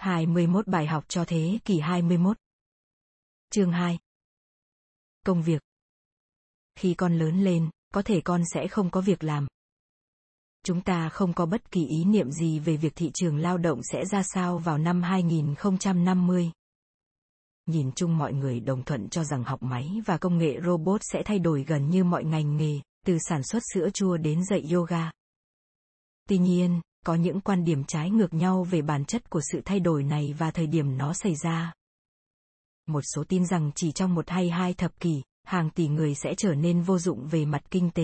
21 bài học cho thế kỷ 21. Chương 2. Công việc. Khi con lớn lên, có thể con sẽ không có việc làm. Chúng ta không có bất kỳ ý niệm gì về việc thị trường lao động sẽ ra sao vào năm 2050. Nhìn chung mọi người đồng thuận cho rằng học máy và công nghệ robot sẽ thay đổi gần như mọi ngành nghề, từ sản xuất sữa chua đến dạy yoga. Tuy nhiên, có những quan điểm trái ngược nhau về bản chất của sự thay đổi này và thời điểm nó xảy ra. Một số tin rằng chỉ trong 1 hay 2 thập kỷ, hàng tỷ người sẽ trở nên vô dụng về mặt kinh tế.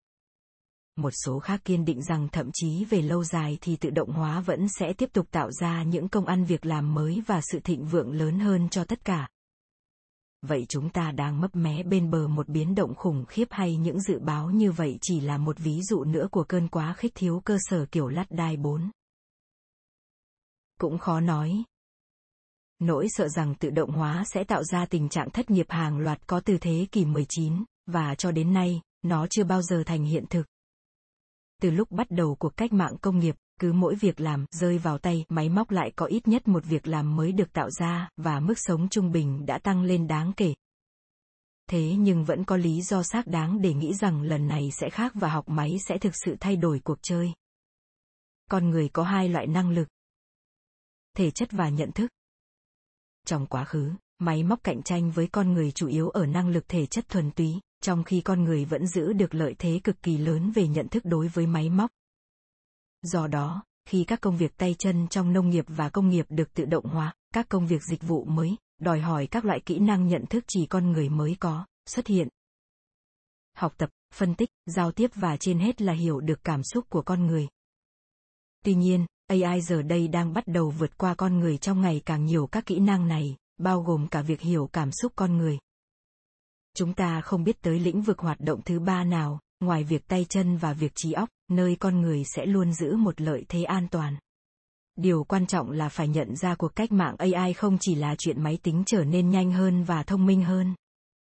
Một số khác kiên định rằng thậm chí về lâu dài thì tự động hóa vẫn sẽ tiếp tục tạo ra những công ăn việc làm mới và sự thịnh vượng lớn hơn cho tất cả. Vậy chúng ta đang mấp mé bên bờ một biến động khủng khiếp hay những dự báo như vậy chỉ là một ví dụ nữa của cơn quá khích thiếu cơ sở kiểu Laddai 4? Cũng khó nói. Nỗi sợ rằng tự động hóa sẽ tạo ra tình trạng thất nghiệp hàng loạt có từ thế kỷ 19, và cho đến nay, nó chưa bao giờ thành hiện thực. Từ lúc bắt đầu cuộc cách mạng công nghiệp, cứ mỗi việc làm rơi vào tay máy móc lại có ít nhất một việc làm mới được tạo ra, và mức sống trung bình đã tăng lên đáng kể. Thế nhưng vẫn có lý do xác đáng để nghĩ rằng lần này sẽ khác và học máy sẽ thực sự thay đổi cuộc chơi. Con người có 2 loại năng lực: thể chất và nhận thức. Trong quá khứ, máy móc cạnh tranh với con người chủ yếu ở năng lực thể chất thuần túy, trong khi con người vẫn giữ được lợi thế cực kỳ lớn về nhận thức đối với máy móc. Do đó, khi các công việc tay chân trong nông nghiệp và công nghiệp được tự động hóa, các công việc dịch vụ mới, đòi hỏi các loại kỹ năng nhận thức chỉ con người mới có, xuất hiện. Học tập, phân tích, giao tiếp và trên hết là hiểu được cảm xúc của con người. Tuy nhiên, AI giờ đây đang bắt đầu vượt qua con người trong ngày càng nhiều các kỹ năng này, bao gồm cả việc hiểu cảm xúc con người. Chúng ta không biết tới lĩnh vực hoạt động thứ ba nào, ngoài việc tay chân và việc trí óc, nơi con người sẽ luôn giữ một lợi thế an toàn. Điều quan trọng là phải nhận ra cuộc cách mạng AI không chỉ là chuyện máy tính trở nên nhanh hơn và thông minh hơn.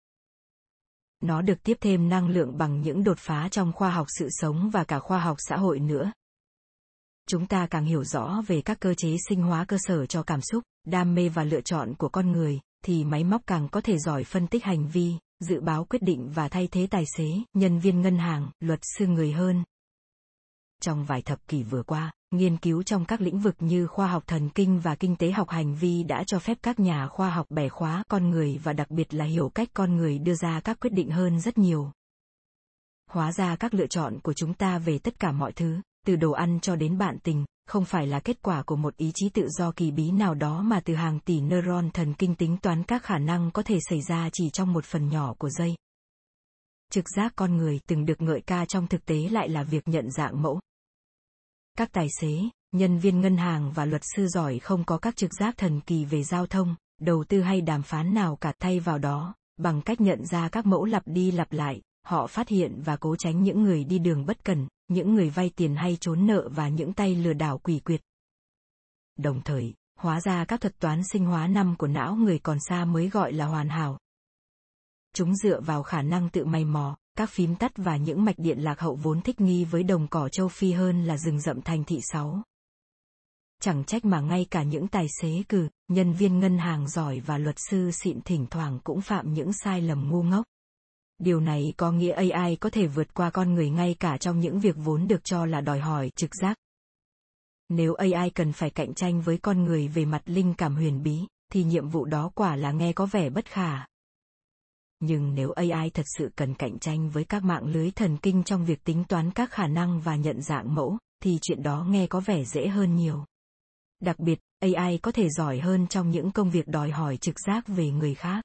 Nó được tiếp thêm năng lượng bằng những đột phá trong khoa học sự sống và cả khoa học xã hội nữa. Chúng ta càng hiểu rõ về các cơ chế sinh hóa cơ sở cho cảm xúc, đam mê và lựa chọn của con người, thì máy móc càng có thể giỏi phân tích hành vi, dự báo quyết định và thay thế tài xế, nhân viên ngân hàng, luật sư người hơn. Trong vài thập kỷ vừa qua, nghiên cứu trong các lĩnh vực như khoa học thần kinh và kinh tế học hành vi đã cho phép các nhà khoa học bẻ khóa con người và đặc biệt là hiểu cách con người đưa ra các quyết định hơn rất nhiều. Hóa ra các lựa chọn của chúng ta về tất cả mọi thứ, từ đồ ăn cho đến bạn tình, không phải là kết quả của một ý chí tự do kỳ bí nào đó mà từ hàng tỷ neuron thần kinh tính toán các khả năng có thể xảy ra chỉ trong một phần nhỏ của giây. Trực giác con người từng được ngợi ca trong thực tế lại là việc nhận dạng mẫu. Các tài xế, nhân viên ngân hàng và luật sư giỏi không có các trực giác thần kỳ về giao thông, đầu tư hay đàm phán nào cả, thay vào đó, bằng cách nhận ra các mẫu lặp đi lặp lại, họ phát hiện và cố tránh những người đi đường bất cẩn, những người vay tiền hay trốn nợ và những tay lừa đảo quỷ quyệt. Đồng thời, hóa ra các thuật toán sinh hóa năm của não người còn xa mới gọi là hoàn hảo. Chúng dựa vào khả năng tự mày mò, các phím tắt và những mạch điện lạc hậu vốn thích nghi với đồng cỏ châu Phi hơn là rừng rậm thành thị 6. Chẳng trách mà ngay cả những tài xế cừ, nhân viên ngân hàng giỏi và luật sư xịn thỉnh thoảng cũng phạm những sai lầm ngu ngốc. Điều này có nghĩa AI có thể vượt qua con người ngay cả trong những việc vốn được cho là đòi hỏi trực giác. Nếu AI cần phải cạnh tranh với con người về mặt linh cảm huyền bí, thì nhiệm vụ đó quả là nghe có vẻ bất khả. Nhưng nếu AI thật sự cần cạnh tranh với các mạng lưới thần kinh trong việc tính toán các khả năng và nhận dạng mẫu, thì chuyện đó nghe có vẻ dễ hơn nhiều. Đặc biệt, AI có thể giỏi hơn trong những công việc đòi hỏi trực giác về người khác.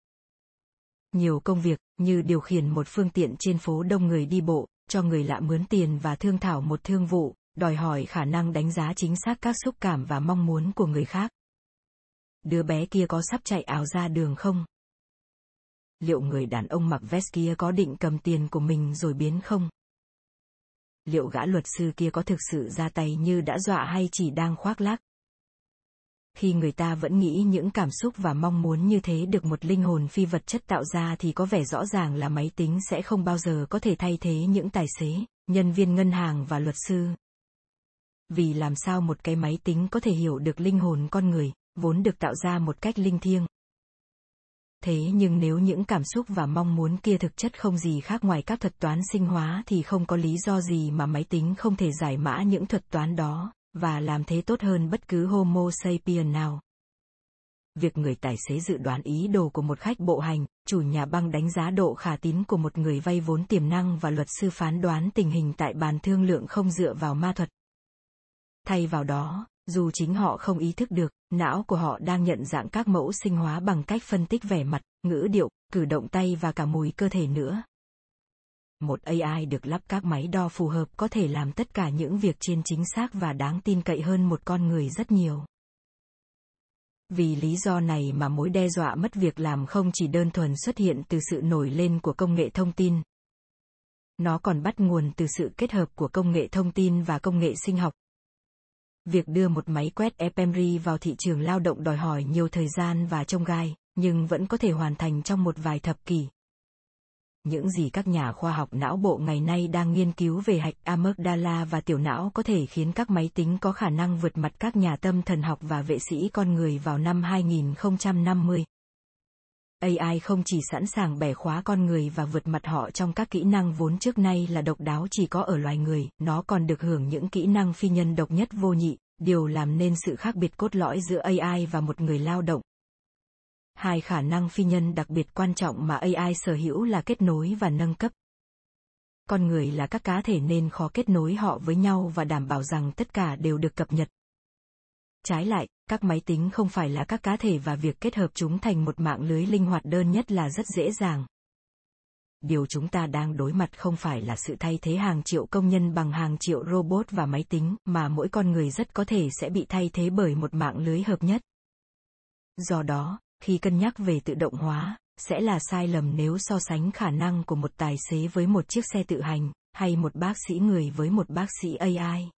Nhiều công việc, như điều khiển một phương tiện trên phố đông người đi bộ, cho người lạ mướn tiền và thương thảo một thương vụ, đòi hỏi khả năng đánh giá chính xác các xúc cảm và mong muốn của người khác. Đứa bé kia có sắp chạy ảo ra đường không? Liệu người đàn ông mặc vest kia có định cầm tiền của mình rồi biến không? Liệu gã luật sư kia có thực sự ra tay như đã dọa hay chỉ đang khoác lác? Khi người ta vẫn nghĩ những cảm xúc và mong muốn như thế được một linh hồn phi vật chất tạo ra thì có vẻ rõ ràng là máy tính sẽ không bao giờ có thể thay thế những tài xế, nhân viên ngân hàng và luật sư. vì làm sao một cái máy tính có thể hiểu được linh hồn con người, vốn được tạo ra một cách linh thiêng. Thế nhưng nếu những cảm xúc và mong muốn kia thực chất không gì khác ngoài các thuật toán sinh hóa thì không có lý do gì mà máy tính không thể giải mã những thuật toán đó, và làm thế tốt hơn bất cứ Homo sapien nào. Việc người tài xế dự đoán ý đồ của một khách bộ hành, chủ nhà băng đánh giá độ khả tín của một người vay vốn tiềm năng và luật sư phán đoán tình hình tại bàn thương lượng không dựa vào ma thuật. Thay vào đó, dù chính họ không ý thức được, não của họ đang nhận dạng các mẫu sinh hóa bằng cách phân tích vẻ mặt, ngữ điệu, cử động tay và cả mùi cơ thể nữa. Một AI được lắp các máy đo phù hợp có thể làm tất cả những việc trên chính xác và đáng tin cậy hơn một con người rất nhiều. Vì lý do này mà mối đe dọa mất việc làm không chỉ đơn thuần xuất hiện từ sự nổi lên của công nghệ thông tin. Nó còn bắt nguồn từ sự kết hợp của công nghệ thông tin và công nghệ sinh học. Việc đưa một máy quét ePenry vào thị trường lao động đòi hỏi nhiều thời gian và chông gai, nhưng vẫn có thể hoàn thành trong một vài thập kỷ. Những gì các nhà khoa học não bộ ngày nay đang nghiên cứu về hạch amygdala và tiểu não có thể khiến các máy tính có khả năng vượt mặt các nhà tâm thần học và vệ sĩ con người vào năm 2050. AI không chỉ sẵn sàng bẻ khóa con người và vượt mặt họ trong các kỹ năng vốn trước nay là độc đáo chỉ có ở loài người, nó còn được hưởng những kỹ năng phi nhân độc nhất vô nhị, điều làm nên sự khác biệt cốt lõi giữa AI và một người lao động. Hai khả năng phi nhân đặc biệt quan trọng mà AI sở hữu là kết nối và nâng cấp. Con người là các cá thể nên khó kết nối họ với nhau và đảm bảo rằng tất cả đều được cập nhật. Trái lại, các máy tính không phải là các cá thể và việc kết hợp chúng thành một mạng lưới linh hoạt đơn nhất là rất dễ dàng. Điều chúng ta đang đối mặt không phải là sự thay thế hàng triệu công nhân bằng hàng triệu robot và máy tính, mà mỗi con người rất có thể sẽ bị thay thế bởi một mạng lưới hợp nhất. Do đó, khi cân nhắc về tự động hóa, sẽ là sai lầm nếu so sánh khả năng của một tài xế với một chiếc xe tự hành, hay một bác sĩ người với một bác sĩ AI.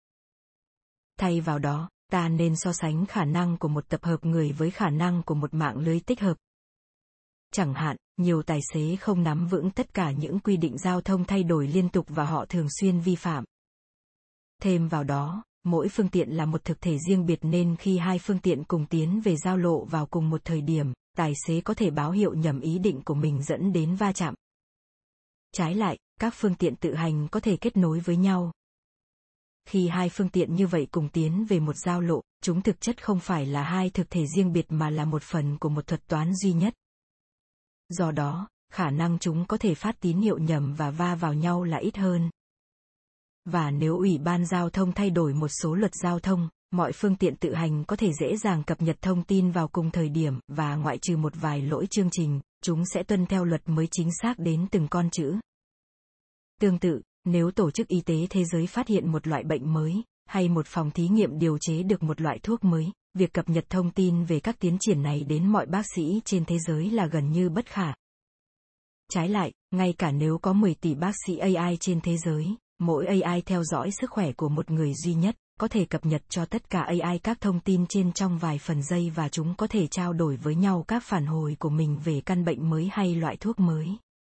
Thay vào đó, ta nên so sánh khả năng của một tập hợp người với khả năng của một mạng lưới tích hợp. Chẳng hạn, nhiều tài xế không nắm vững tất cả những quy định giao thông thay đổi liên tục và họ thường xuyên vi phạm. Thêm vào đó, mỗi phương tiện là một thực thể riêng biệt nên khi hai phương tiện cùng tiến về giao lộ vào cùng một thời điểm, tài xế có thể báo hiệu nhầm ý định của mình dẫn đến va chạm. Trái lại, các phương tiện tự hành có thể kết nối với nhau. Khi hai phương tiện như vậy cùng tiến về một giao lộ, chúng thực chất không phải là hai thực thể riêng biệt mà là một phần của một thuật toán duy nhất. Do đó, khả năng chúng có thể phát tín hiệu nhầm và va vào nhau là ít hơn. Và nếu Ủy ban Giao thông thay đổi một số luật giao thông, mọi phương tiện tự hành có thể dễ dàng cập nhật thông tin vào cùng thời điểm, và ngoại trừ một vài lỗi chương trình, chúng sẽ tuân theo luật mới chính xác đến từng con chữ. Tương tự, nếu Tổ chức Y tế Thế giới phát hiện một loại bệnh mới, hay một phòng thí nghiệm điều chế được một loại thuốc mới, việc cập nhật thông tin về các tiến triển này đến mọi bác sĩ trên thế giới là gần như bất khả. Trái lại, ngay cả nếu có 10 tỷ bác sĩ AI trên thế giới, mỗi AI theo dõi sức khỏe của một người duy nhất, có thể cập nhật cho tất cả AI các thông tin trên trong vài phần giây và chúng có thể trao đổi với nhau các phản hồi của mình về căn bệnh mới hay loại thuốc mới.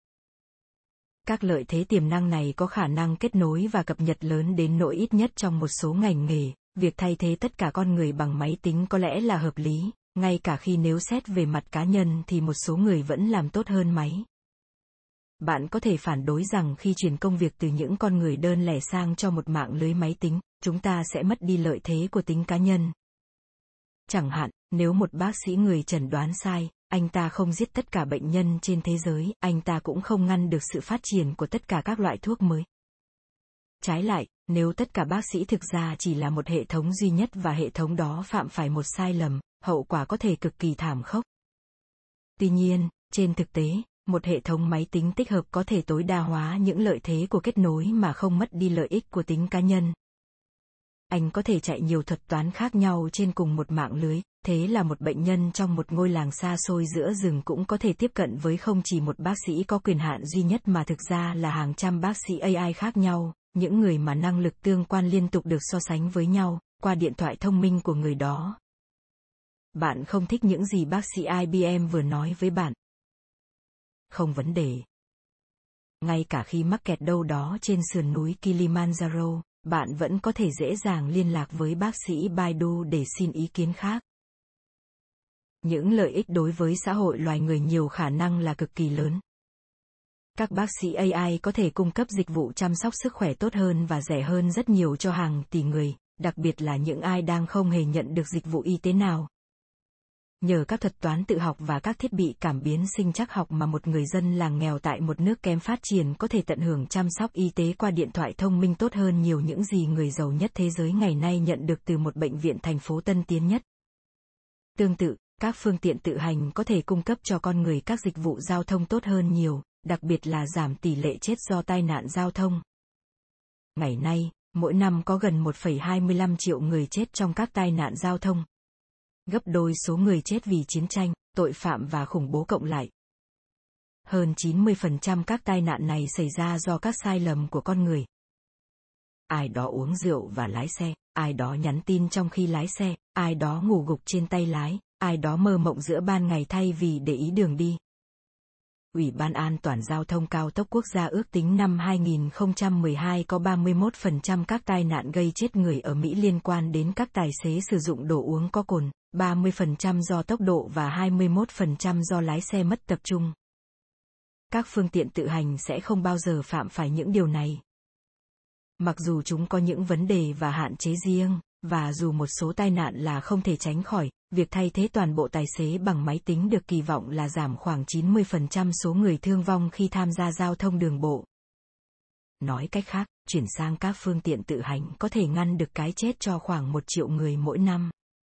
Các lợi thế tiềm năng này có khả năng kết nối và cập nhật lớn đến nỗi ít nhất trong một số ngành nghề, việc thay thế tất cả con người bằng máy tính có lẽ là hợp lý, ngay cả khi nếu xét về mặt cá nhân thì một số người vẫn làm tốt hơn máy. Bạn có thể phản đối rằng khi chuyển công việc từ những con người đơn lẻ sang cho một mạng lưới máy tính, chúng ta sẽ mất đi lợi thế của tính cá nhân. Chẳng hạn, nếu một bác sĩ người chẩn đoán sai, anh ta không giết tất cả bệnh nhân trên thế giới, anh ta cũng không ngăn được sự phát triển của tất cả các loại thuốc mới. Trái lại, nếu tất cả bác sĩ thực ra chỉ là một hệ thống duy nhất và hệ thống đó phạm phải một sai lầm, hậu quả có thể cực kỳ thảm khốc. Tuy nhiên, trên thực tế, một hệ thống máy tính tích hợp có thể tối đa hóa những lợi thế của kết nối mà không mất đi lợi ích của tính cá nhân. Anh có thể chạy nhiều thuật toán khác nhau trên cùng một mạng lưới, thế là một bệnh nhân trong một ngôi làng xa xôi giữa rừng cũng có thể tiếp cận với không chỉ một bác sĩ có quyền hạn duy nhất mà thực ra là hàng trăm bác sĩ AI khác nhau, những người mà năng lực tương quan liên tục được so sánh với nhau, qua điện thoại thông minh của người đó. Bạn không thích những gì bác sĩ IBM vừa nói với bạn? Không vấn đề. Ngay cả khi mắc kẹt đâu đó trên sườn núi Kilimanjaro, bạn vẫn có thể dễ dàng liên lạc với bác sĩ Baidu để xin ý kiến khác. Những lợi ích đối với xã hội loài người nhiều khả năng là cực kỳ lớn. Các bác sĩ AI có thể cung cấp dịch vụ chăm sóc sức khỏe tốt hơn và rẻ hơn rất nhiều cho hàng tỷ người, đặc biệt là những ai đang không hề nhận được dịch vụ y tế nào. Nhờ các thuật toán tự học và các thiết bị cảm biến sinh trắc học mà một người dân làng nghèo tại một nước kém phát triển có thể tận hưởng chăm sóc y tế qua điện thoại thông minh tốt hơn nhiều những gì người giàu nhất thế giới ngày nay nhận được từ một bệnh viện thành phố tân tiến nhất. Tương tự, các phương tiện tự hành có thể cung cấp cho con người các dịch vụ giao thông tốt hơn nhiều, đặc biệt là giảm tỷ lệ chết do tai nạn giao thông. Ngày nay, mỗi năm có gần 1,25 triệu người chết trong các tai nạn giao thông, gấp đôi số người chết vì chiến tranh, tội phạm và khủng bố cộng lại. Hơn 90% các tai nạn này xảy ra do các sai lầm của con người. Ai đó uống rượu và lái xe, ai đó nhắn tin trong khi lái xe, ai đó ngủ gục trên tay lái, ai đó mơ mộng giữa ban ngày thay vì để ý đường đi. Ủy ban An toàn Giao thông Cao tốc Quốc gia ước tính năm 2012 có 31% các tai nạn gây chết người ở Mỹ liên quan đến các tài xế sử dụng đồ uống có cồn, 30% do tốc độ và 21% do lái xe mất tập trung. Các phương tiện tự hành sẽ không bao giờ phạm phải những điều này. Mặc dù chúng có những vấn đề và hạn chế riêng, và dù một số tai nạn là không thể tránh khỏi, việc thay thế toàn bộ tài xế bằng máy tính được kỳ vọng là giảm khoảng 90% số người thương vong khi tham gia giao thông đường bộ. Nói cách khác, chuyển sang các phương tiện tự hành có thể ngăn được cái chết cho khoảng 1 triệu người mỗi năm.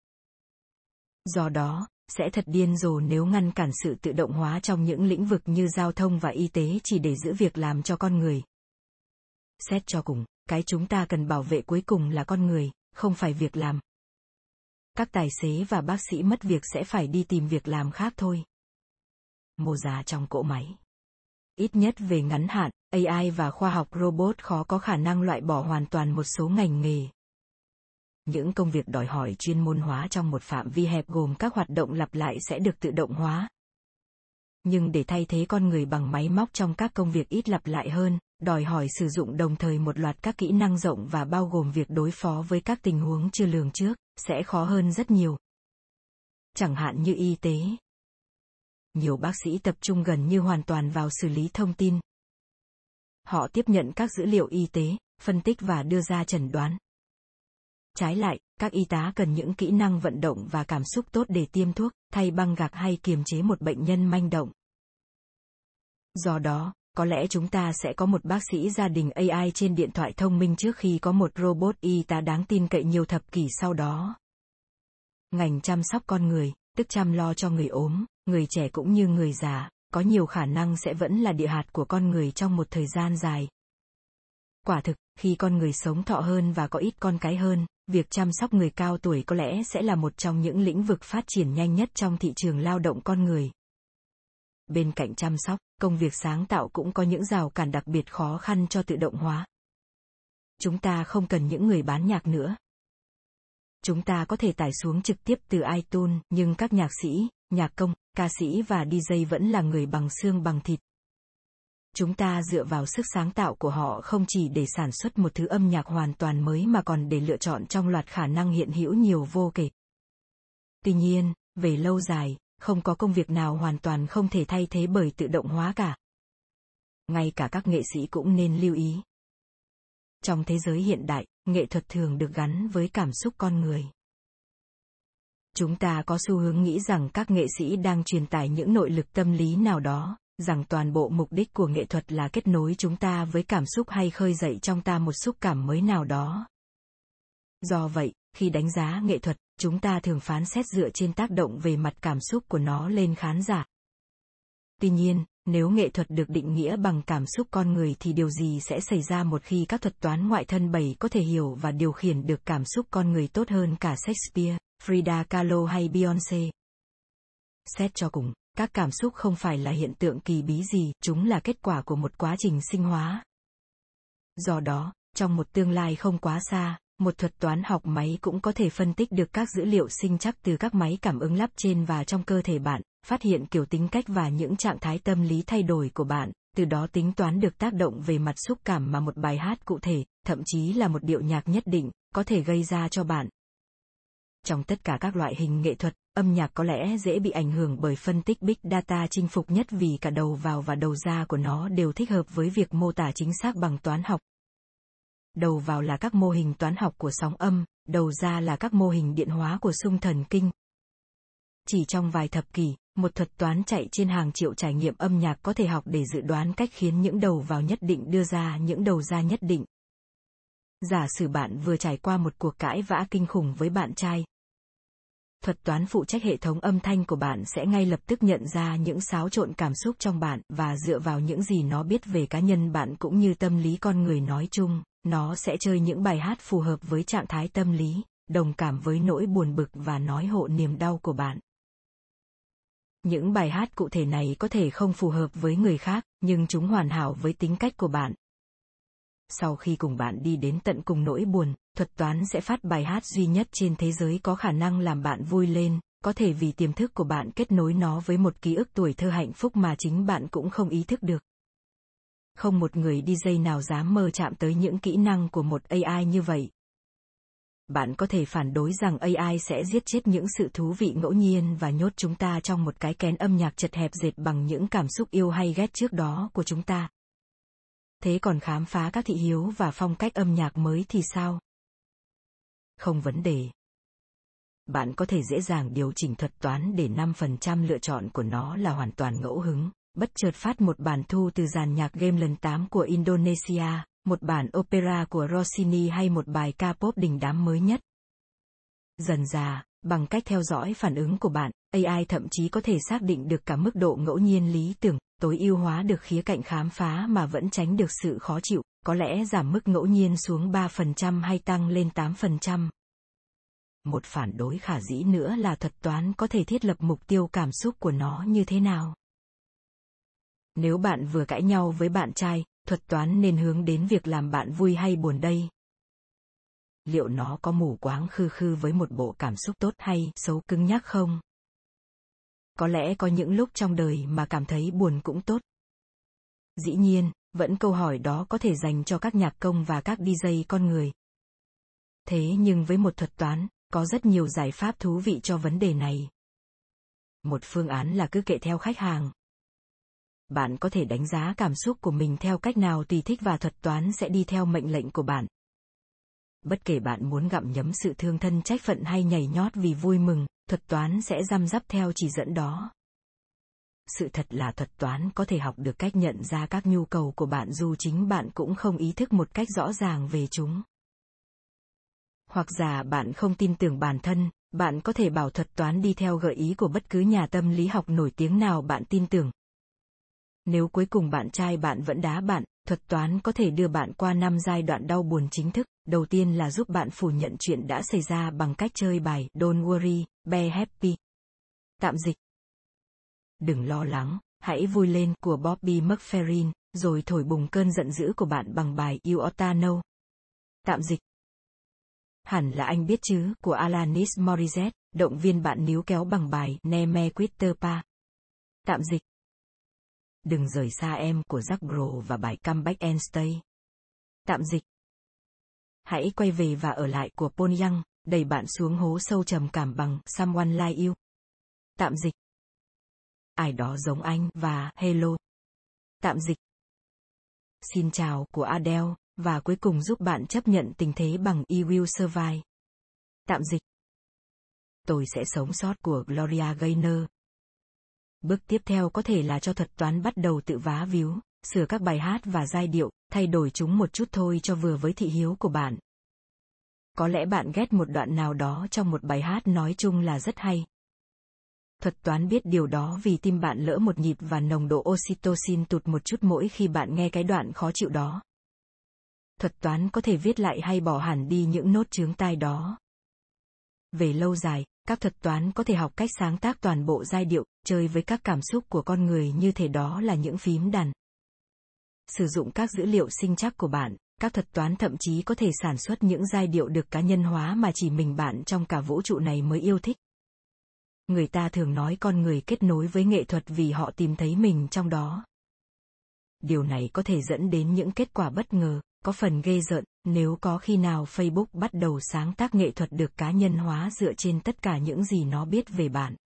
Do đó, sẽ thật điên rồ nếu ngăn cản sự tự động hóa trong những lĩnh vực như giao thông và y tế chỉ để giữ việc làm cho con người. Xét cho cùng, cái chúng ta cần bảo vệ cuối cùng là con người, không phải việc làm. Các tài xế và bác sĩ mất việc sẽ phải đi tìm việc làm khác thôi. Mô già trong cỗ máy. Ít nhất về ngắn hạn, AI và khoa học robot khó có khả năng loại bỏ hoàn toàn một số ngành nghề. Những công việc đòi hỏi chuyên môn hóa trong một phạm vi hẹp gồm các hoạt động lặp lại sẽ được tự động hóa. Nhưng để thay thế con người bằng máy móc trong các công việc ít lặp lại hơn, đòi hỏi sử dụng đồng thời một loạt các kỹ năng rộng và bao gồm việc đối phó với các tình huống chưa lường trước, sẽ khó hơn rất nhiều. Chẳng hạn như y tế. Nhiều bác sĩ tập trung gần như hoàn toàn vào xử lý thông tin. Họ tiếp nhận các dữ liệu y tế, phân tích và đưa ra chẩn đoán. Trái lại, các y tá cần những kỹ năng vận động và cảm xúc tốt để tiêm thuốc, thay băng gạc hay kiềm chế một bệnh nhân manh động. Do đó, có lẽ chúng ta sẽ có một bác sĩ gia đình AI trên điện thoại thông minh trước khi có một robot y tá đáng tin cậy nhiều thập kỷ sau đó. Ngành chăm sóc con người, tức chăm lo cho người ốm, người trẻ cũng như người già, có nhiều khả năng sẽ vẫn là địa hạt của con người trong một thời gian dài. Quả thực, khi con người sống thọ hơn và có ít con cái hơn, việc chăm sóc người cao tuổi có lẽ sẽ là một trong những lĩnh vực phát triển nhanh nhất trong thị trường lao động con người. Bên cạnh chăm sóc, công việc sáng tạo cũng có những rào cản đặc biệt khó khăn cho tự động hóa. Chúng ta không cần những người bán nhạc nữa. Chúng ta có thể tải xuống trực tiếp từ iTunes, nhưng các nhạc sĩ, nhạc công, ca sĩ và DJ vẫn là người bằng xương bằng thịt. Chúng ta dựa vào sức sáng tạo của họ không chỉ để sản xuất một thứ âm nhạc hoàn toàn mới mà còn để lựa chọn trong loạt khả năng hiện hữu nhiều vô kể. Tuy nhiên, về lâu dài, không có công việc nào hoàn toàn không thể thay thế bởi tự động hóa cả. Ngay cả các nghệ sĩ cũng nên lưu ý. Trong thế giới hiện đại, nghệ thuật thường được gắn với cảm xúc con người. Chúng ta có xu hướng nghĩ rằng các nghệ sĩ đang truyền tải những nội lực tâm lý nào đó, rằng toàn bộ mục đích của nghệ thuật là kết nối chúng ta với cảm xúc hay khơi dậy trong ta một xúc cảm mới nào đó. Do vậy, khi đánh giá nghệ thuật, chúng ta thường phán xét dựa trên tác động về mặt cảm xúc của nó lên khán giả. Tuy nhiên, nếu nghệ thuật được định nghĩa bằng cảm xúc con người thì điều gì sẽ xảy ra một khi các thuật toán ngoại thân bày có thể hiểu và điều khiển được cảm xúc con người tốt hơn cả Shakespeare, Frida Kahlo hay Beyoncé? Xét cho cùng, các cảm xúc không phải là hiện tượng kỳ bí gì, chúng là kết quả của một quá trình sinh hóa. Do đó, trong một tương lai không quá xa, một thuật toán học máy cũng có thể phân tích được các dữ liệu sinh trắc từ các máy cảm ứng lắp trên và trong cơ thể bạn, phát hiện kiểu tính cách và những trạng thái tâm lý thay đổi của bạn, từ đó tính toán được tác động về mặt xúc cảm mà một bài hát cụ thể, thậm chí là một điệu nhạc nhất định, có thể gây ra cho bạn. Trong tất cả các loại hình nghệ thuật, âm nhạc có lẽ dễ bị ảnh hưởng bởi phân tích Big Data chinh phục nhất vì cả đầu vào và đầu ra của nó đều thích hợp với việc mô tả chính xác bằng toán học. Đầu vào là các mô hình toán học của sóng âm, đầu ra là các mô hình điện hóa của xung thần kinh. Chỉ trong vài thập kỷ, một thuật toán chạy trên hàng triệu trải nghiệm âm nhạc có thể học để dự đoán cách khiến những đầu vào nhất định đưa ra những đầu ra nhất định. Giả sử bạn vừa trải qua một cuộc cãi vã kinh khủng với bạn trai. Thuật toán phụ trách hệ thống âm thanh của bạn sẽ ngay lập tức nhận ra những xáo trộn cảm xúc trong bạn và dựa vào những gì nó biết về cá nhân bạn cũng như tâm lý con người nói chung, nó sẽ chơi những bài hát phù hợp với trạng thái tâm lý, đồng cảm với nỗi buồn bực và nói hộ niềm đau của bạn. Những bài hát cụ thể này có thể không phù hợp với người khác, nhưng chúng hoàn hảo với tính cách của bạn. Sau khi cùng bạn đi đến tận cùng nỗi buồn, thuật toán sẽ phát bài hát duy nhất trên thế giới có khả năng làm bạn vui lên, có thể vì tiềm thức của bạn kết nối nó với một ký ức tuổi thơ hạnh phúc mà chính bạn cũng không ý thức được. Không một người DJ nào dám mơ chạm tới những kỹ năng của một AI như vậy. Bạn có thể phản đối rằng AI sẽ giết chết những sự thú vị ngẫu nhiên và nhốt chúng ta trong một cái kén âm nhạc chật hẹp dệt bằng những cảm xúc yêu hay ghét trước đó của chúng ta. Thế còn khám phá các thị hiếu và phong cách âm nhạc mới thì sao? Không vấn đề. Bạn có thể dễ dàng điều chỉnh thuật toán để 5% lựa chọn của nó là hoàn toàn ngẫu hứng, bất chợt phát một bản thu từ dàn nhạc Gamelan 8 của Indonesia, một bản opera của Rossini hay một bài ca pop đình đám mới nhất. Dần dà, bằng cách theo dõi phản ứng của bạn, AI thậm chí có thể xác định được cả mức độ ngẫu nhiên lý tưởng, tối ưu hóa được khía cạnh khám phá mà vẫn tránh được sự khó chịu, có lẽ giảm mức ngẫu nhiên xuống 3% hay tăng lên 8%. Một phản đối khả dĩ nữa là thuật toán có thể thiết lập mục tiêu cảm xúc của nó như thế nào. Nếu bạn vừa cãi nhau với bạn trai, thuật toán nên hướng đến việc làm bạn vui hay buồn đây? Liệu nó có mù quáng khư khư với một bộ cảm xúc tốt hay xấu cứng nhắc không? Có lẽ có những lúc trong đời mà cảm thấy buồn cũng tốt. Dĩ nhiên, vẫn câu hỏi đó có thể dành cho các nhạc công và các DJ con người. Thế nhưng với một thuật toán, có rất nhiều giải pháp thú vị cho vấn đề này. Một phương án là cứ kệ theo khách hàng. Bạn có thể đánh giá cảm xúc của mình theo cách nào tùy thích và thuật toán sẽ đi theo mệnh lệnh của bạn. Bất kể bạn muốn gặm nhấm sự thương thân trách phận hay nhảy nhót vì vui mừng, thuật toán sẽ răm rắp theo chỉ dẫn đó. Sự thật là thuật toán có thể học được cách nhận ra các nhu cầu của bạn dù chính bạn cũng không ý thức một cách rõ ràng về chúng. Hoặc giả bạn không tin tưởng bản thân, bạn có thể bảo thuật toán đi theo gợi ý của bất cứ nhà tâm lý học nổi tiếng nào bạn tin tưởng. Nếu cuối cùng bạn trai bạn vẫn đá bạn, thuật toán có thể đưa bạn qua 5 giai đoạn đau buồn chính thức. Đầu tiên là giúp bạn phủ nhận chuyện đã xảy ra bằng cách chơi bài Don't worry, be happy. Tạm dịch. Đừng lo lắng, hãy vui lên của Bobby McFerrin, rồi thổi bùng cơn giận dữ của bạn bằng bài You Oughta Know. Tạm dịch. Hẳn là anh biết chứ, của Alanis Morissette, động viên bạn níu kéo bằng bài Neme Quitter Pa. Tạm dịch. Đừng rời xa em của Jack Bro và bài Come Back and Stay. Tạm dịch. Hãy quay về và ở lại của Paul Young, đẩy bạn xuống hố sâu trầm cảm bằng Someone Like You. Tạm dịch. Ai đó giống anh và Hello. Tạm dịch. Xin chào của Adele, và cuối cùng giúp bạn chấp nhận tình thế bằng You Will Survive. Tạm dịch. Tôi sẽ sống sót của Gloria Gaynor. Bước tiếp theo có thể là cho thuật toán bắt đầu tự vá víu, sửa các bài hát và giai điệu, thay đổi chúng một chút thôi cho vừa với thị hiếu của bạn. Có lẽ bạn ghét một đoạn nào đó trong một bài hát nói chung là rất hay. Thuật toán biết điều đó vì tim bạn lỡ một nhịp và nồng độ oxytocin tụt một chút mỗi khi bạn nghe cái đoạn khó chịu đó. Thuật toán có thể viết lại hay bỏ hẳn đi những nốt chướng tai đó. Về lâu dài, các thuật toán có thể học cách sáng tác toàn bộ giai điệu, chơi với các cảm xúc của con người như thể đó là những phím đàn. Sử dụng các dữ liệu sinh trắc của bạn, các thuật toán thậm chí có thể sản xuất những giai điệu được cá nhân hóa mà chỉ mình bạn trong cả vũ trụ này mới yêu thích. Người ta thường nói con người kết nối với nghệ thuật vì họ tìm thấy mình trong đó. Điều này có thể dẫn đến những kết quả bất ngờ, có phần ghê rợn, nếu có khi nào Facebook bắt đầu sáng tác nghệ thuật được cá nhân hóa dựa trên tất cả những gì nó biết về bạn.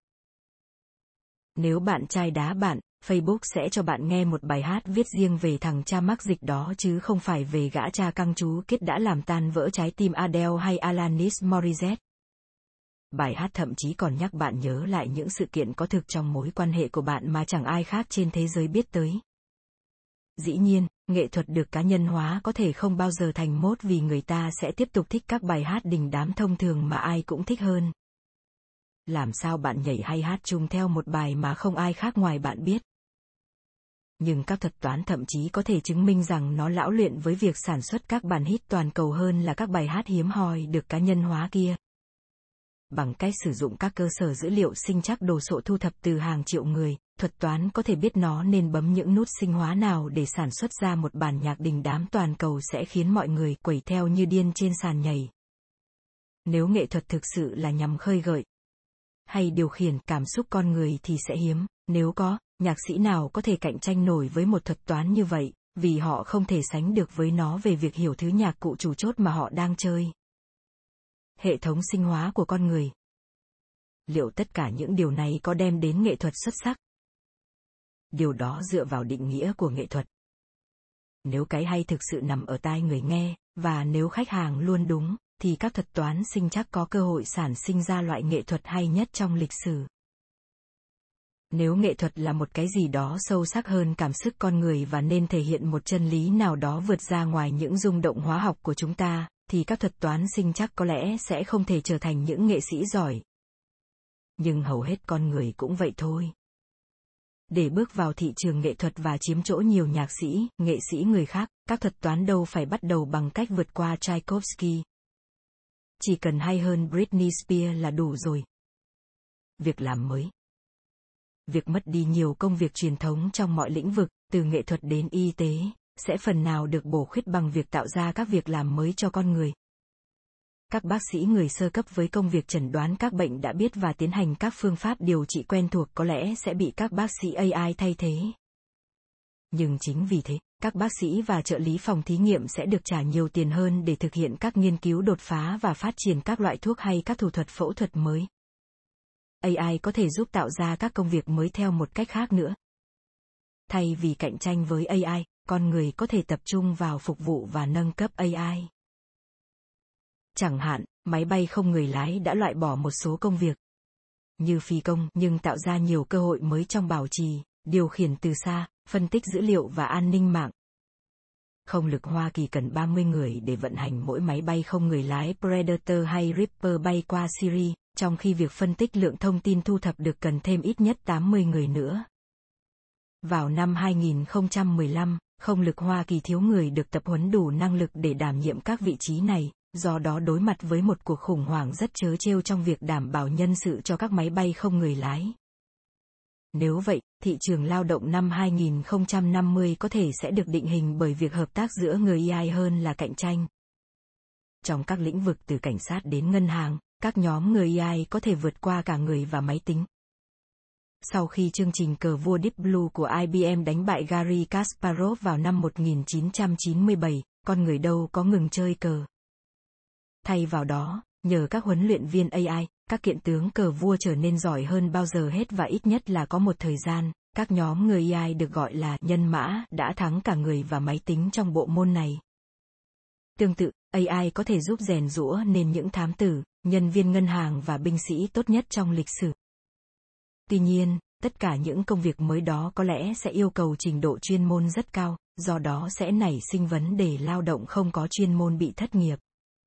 Nếu bạn trai đá bạn, Facebook sẽ cho bạn nghe một bài hát viết riêng về thằng cha mắc dịch đó chứ không phải về gã cha căng chú kết đã làm tan vỡ trái tim Adele hay Alanis Morissette. Bài hát thậm chí còn nhắc bạn nhớ lại những sự kiện có thực trong mối quan hệ của bạn mà chẳng ai khác trên thế giới biết tới. Dĩ nhiên, nghệ thuật được cá nhân hóa có thể không bao giờ thành mốt vì người ta sẽ tiếp tục thích các bài hát đình đám thông thường mà ai cũng thích hơn. Làm sao bạn nhảy hay hát chung theo một bài mà không ai khác ngoài bạn biết? Nhưng các thuật toán thậm chí có thể chứng minh rằng nó lão luyện với việc sản xuất các bản hit toàn cầu hơn là các bài hát hiếm hoi được cá nhân hóa kia. Bằng cách sử dụng các cơ sở dữ liệu sinh trắc đồ sộ thu thập từ hàng triệu người, thuật toán có thể biết nó nên bấm những nút sinh hóa nào để sản xuất ra một bản nhạc đình đám toàn cầu sẽ khiến mọi người quẩy theo như điên trên sàn nhảy. Nếu nghệ thuật thực sự là nhằm khơi gợi hay điều khiển cảm xúc con người thì sẽ hiếm, nếu có, nhạc sĩ nào có thể cạnh tranh nổi với một thuật toán như vậy, vì họ không thể sánh được với nó về việc hiểu thứ nhạc cụ chủ chốt mà họ đang chơi. Hệ thống sinh hóa của con người. Liệu tất cả những điều này có đem đến nghệ thuật xuất sắc? Điều đó dựa vào định nghĩa của nghệ thuật. Nếu cái hay thực sự nằm ở tai người nghe, và nếu khách hàng luôn đúng, thì các thuật toán sinh chắc có cơ hội sản sinh ra loại nghệ thuật hay nhất trong lịch sử. Nếu nghệ thuật là một cái gì đó sâu sắc hơn cảm xúc con người và nên thể hiện một chân lý nào đó vượt ra ngoài những rung động hóa học của chúng ta, thì các thuật toán sinh chắc có lẽ sẽ không thể trở thành những nghệ sĩ giỏi. Nhưng hầu hết con người cũng vậy thôi. Để bước vào thị trường nghệ thuật và chiếm chỗ nhiều nhạc sĩ, nghệ sĩ người khác, các thuật toán đâu phải bắt đầu bằng cách vượt qua Tchaikovsky. Chỉ cần hay hơn Britney Spears là đủ rồi. Việc làm mới. Việc mất đi nhiều công việc truyền thống trong mọi lĩnh vực, từ nghệ thuật đến y tế, sẽ phần nào được bổ khuyết bằng việc tạo ra các việc làm mới cho con người. Các bác sĩ người sơ cấp với công việc chẩn đoán các bệnh đã biết và tiến hành các phương pháp điều trị quen thuộc có lẽ sẽ bị các bác sĩ AI thay thế. Nhưng chính vì thế, các bác sĩ và trợ lý phòng thí nghiệm sẽ được trả nhiều tiền hơn để thực hiện các nghiên cứu đột phá và phát triển các loại thuốc hay các thủ thuật phẫu thuật mới. AI có thể giúp tạo ra các công việc mới theo một cách khác nữa. Thay vì cạnh tranh với AI, con người có thể tập trung vào phục vụ và nâng cấp AI. Chẳng hạn, máy bay không người lái đã loại bỏ một số công việc như phi công nhưng tạo ra nhiều cơ hội mới trong bảo trì, điều khiển từ xa, phân tích dữ liệu và an ninh mạng. Không lực Hoa Kỳ cần 30 người để vận hành mỗi máy bay không người lái Predator hay Reaper bay qua Syria, trong khi việc phân tích lượng thông tin thu thập được cần thêm ít nhất 80 người nữa. Vào năm 2015, không lực Hoa Kỳ thiếu người được tập huấn đủ năng lực để đảm nhiệm các vị trí này, do đó đối mặt với một cuộc khủng hoảng rất trớ trêu trong việc đảm bảo nhân sự cho các máy bay không người lái. Nếu vậy, thị trường lao động năm 2050 có thể sẽ được định hình bởi việc hợp tác giữa người AI hơn là cạnh tranh. Trong các lĩnh vực từ cảnh sát đến ngân hàng, các nhóm người AI có thể vượt qua cả người và máy tính. Sau khi chương trình cờ vua Deep Blue của IBM đánh bại Garry Kasparov vào năm 1997, con người đâu có ngừng chơi cờ. Thay vào đó, nhờ các huấn luyện viên AI, các kiện tướng cờ vua trở nên giỏi hơn bao giờ hết và ít nhất là có một thời gian, các nhóm người AI được gọi là nhân mã đã thắng cả người và máy tính trong bộ môn này. Tương tự, AI có thể giúp rèn giũa nên những thám tử, nhân viên ngân hàng và binh sĩ tốt nhất trong lịch sử. Tuy nhiên, tất cả những công việc mới đó có lẽ sẽ yêu cầu trình độ chuyên môn rất cao, do đó sẽ nảy sinh vấn đề lao động không có chuyên môn bị thất nghiệp.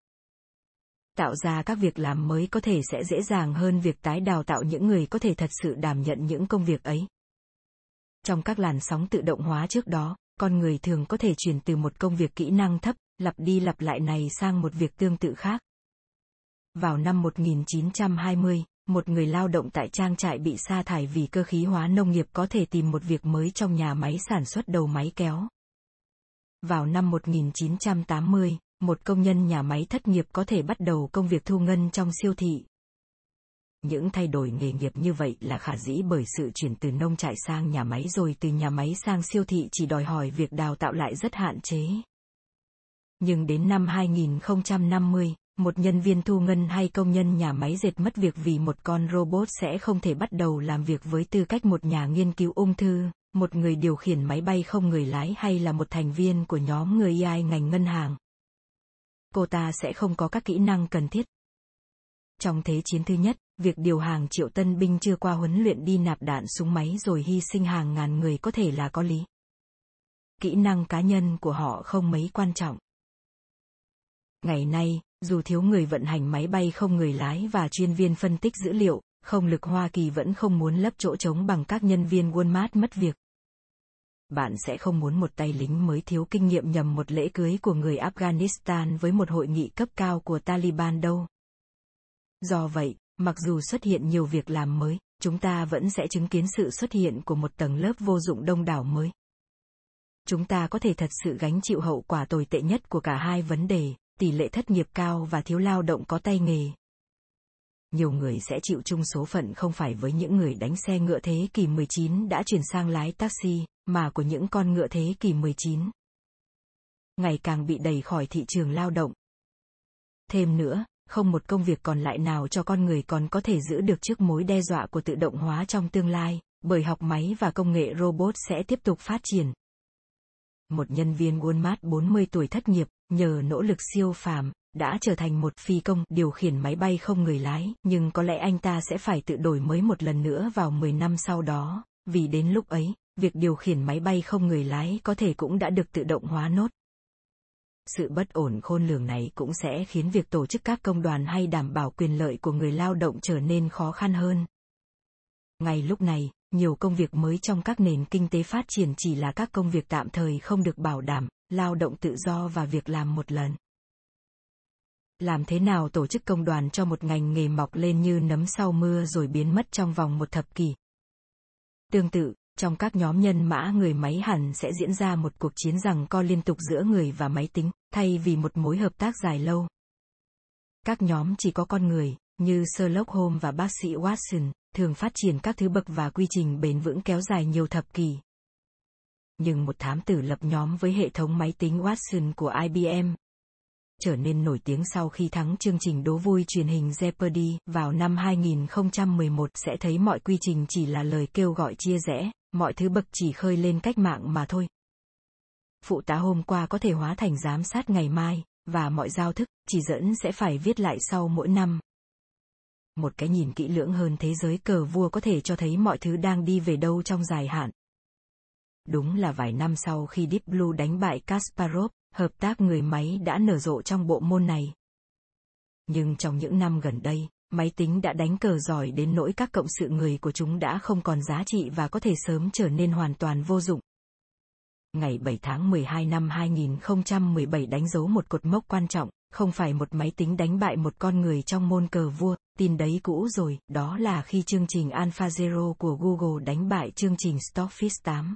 Tạo ra các việc làm mới có thể sẽ dễ dàng hơn việc tái đào tạo những người có thể thật sự đảm nhận những công việc ấy. Trong các làn sóng tự động hóa trước đó, con người thường có thể chuyển từ một công việc kỹ năng thấp, lặp đi lặp lại này sang một việc tương tự khác. Vào năm 1920, một người lao động tại trang trại bị sa thải vì cơ khí hóa nông nghiệp có thể tìm một việc mới trong nhà máy sản xuất đầu máy kéo. Vào năm 1980, một công nhân nhà máy thất nghiệp có thể bắt đầu công việc thu ngân trong siêu thị. Những thay đổi nghề nghiệp như vậy là khả dĩ bởi sự chuyển từ nông trại sang nhà máy rồi từ nhà máy sang siêu thị chỉ đòi hỏi việc đào tạo lại rất hạn chế. Nhưng đến năm 2050, một nhân viên thu ngân hay công nhân nhà máy dệt mất việc vì một con robot sẽ không thể bắt đầu làm việc với tư cách một nhà nghiên cứu ung thư, một người điều khiển máy bay không người lái hay là một thành viên của nhóm người AI ngành ngân hàng. Cô ta sẽ không có các kỹ năng cần thiết. Trong Thế chiến thứ nhất, việc điều hàng triệu tân binh chưa qua huấn luyện đi nạp đạn súng máy rồi hy sinh hàng ngàn người có thể là có lý. Kỹ năng cá nhân của họ không mấy quan trọng. Ngày nay, dù thiếu người vận hành máy bay không người lái và chuyên viên phân tích dữ liệu, không lực Hoa Kỳ vẫn không muốn lấp chỗ trống bằng các nhân viên Walmart mất việc. Bạn sẽ không muốn một tay lính mới thiếu kinh nghiệm nhầm một lễ cưới của người Afghanistan với một hội nghị cấp cao của Taliban đâu. Do vậy, mặc dù xuất hiện nhiều việc làm mới, chúng ta vẫn sẽ chứng kiến sự xuất hiện của một tầng lớp vô dụng đông đảo mới. Chúng ta có thể thật sự gánh chịu hậu quả tồi tệ nhất của cả hai vấn đề, tỷ lệ thất nghiệp cao và thiếu lao động có tay nghề. Nhiều người sẽ chịu chung số phận không phải với những người đánh xe ngựa thế kỷ 19 đã chuyển sang lái taxi, mà của những con ngựa thế kỷ 19. Ngày càng bị đẩy khỏi thị trường lao động. Thêm nữa, không một công việc còn lại nào cho con người còn có thể giữ được trước mối đe dọa của tự động hóa trong tương lai, bởi học máy và công nghệ robot sẽ tiếp tục phát triển. Một nhân viên Walmart 40 tuổi thất nghiệp, nhờ nỗ lực siêu phàm, đã trở thành một phi công điều khiển máy bay không người lái, nhưng có lẽ anh ta sẽ phải tự đổi mới một lần nữa vào 10 năm sau đó, vì đến lúc ấy, việc điều khiển máy bay không người lái có thể cũng đã được tự động hóa nốt. Sự bất ổn khôn lường này cũng sẽ khiến việc tổ chức các công đoàn hay đảm bảo quyền lợi của người lao động trở nên khó khăn hơn. Ngay lúc này, nhiều công việc mới trong các nền kinh tế phát triển chỉ là các công việc tạm thời không được bảo đảm, lao động tự do và việc làm một lần. Làm thế nào tổ chức công đoàn cho một ngành nghề mọc lên như nấm sau mưa rồi biến mất trong vòng một thập kỷ? Tương tự, trong các nhóm nhân mã người máy hẳn sẽ diễn ra một cuộc chiến giằng co liên tục giữa người và máy tính, thay vì một mối hợp tác dài lâu. Các nhóm chỉ có con người, như Sherlock Holmes và bác sĩ Watson, thường phát triển các thứ bậc và quy trình bền vững kéo dài nhiều thập kỷ. Nhưng một thám tử lập nhóm với hệ thống máy tính Watson của IBM trở nên nổi tiếng sau khi thắng chương trình đố vui truyền hình Jeopardy vào năm 2011 sẽ thấy mọi quy trình chỉ là lời kêu gọi chia rẽ, mọi thứ bậc chỉ khơi lên cách mạng mà thôi. Phụ tá hôm qua có thể hóa thành giám sát ngày mai, và mọi giao thức, chỉ dẫn sẽ phải viết lại sau mỗi năm. Một cái nhìn kỹ lưỡng hơn thế giới cờ vua có thể cho thấy mọi thứ đang đi về đâu trong dài hạn. Đúng là vài năm sau khi Deep Blue đánh bại Kasparov, hợp tác người máy đã nở rộ trong bộ môn này. Nhưng trong những năm gần đây, máy tính đã đánh cờ giỏi đến nỗi các cộng sự người của chúng đã không còn giá trị và có thể sớm trở nên hoàn toàn vô dụng. Ngày 7 tháng 12 năm 2017 đánh dấu một cột mốc quan trọng, không phải một máy tính đánh bại một con người trong môn cờ vua, tin đấy cũ rồi, đó là khi chương trình AlphaZero của Google đánh bại chương trình Stockfish 8.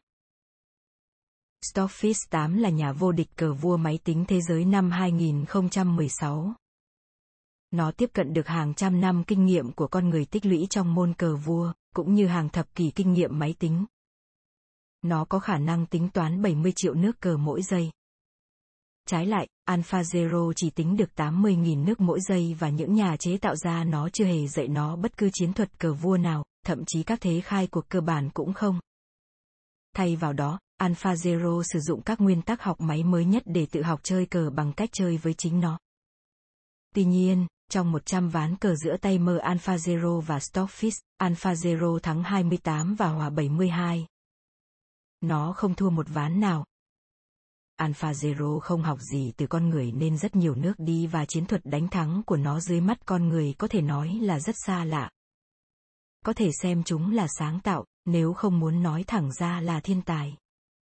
Stockfish 8 là nhà vô địch cờ vua máy tính thế giới năm 2016. Nó tiếp cận được hàng trăm năm kinh nghiệm của con người tích lũy trong môn cờ vua, cũng như hàng thập kỷ kinh nghiệm máy tính. Nó có khả năng tính toán 70 triệu nước cờ mỗi giây. Trái lại, AlphaZero chỉ tính được 80.000 nước mỗi giây và những nhà chế tạo ra nó chưa hề dạy nó bất cứ chiến thuật cờ vua nào, thậm chí các thế khai cuộc cơ bản cũng không. Thay vào đó, AlphaZero sử dụng các nguyên tắc học máy mới nhất để tự học chơi cờ bằng cách chơi với chính nó. Tuy nhiên, trong 100 ván cờ giữa tay mơ AlphaZero và Stockfish, AlphaZero thắng 28 và hòa 72. Nó không thua một ván nào. AlphaZero không học gì từ con người nên rất nhiều nước đi và chiến thuật đánh thắng của nó dưới mắt con người có thể nói là rất xa lạ. Có thể xem chúng là sáng tạo, nếu không muốn nói thẳng ra là thiên tài.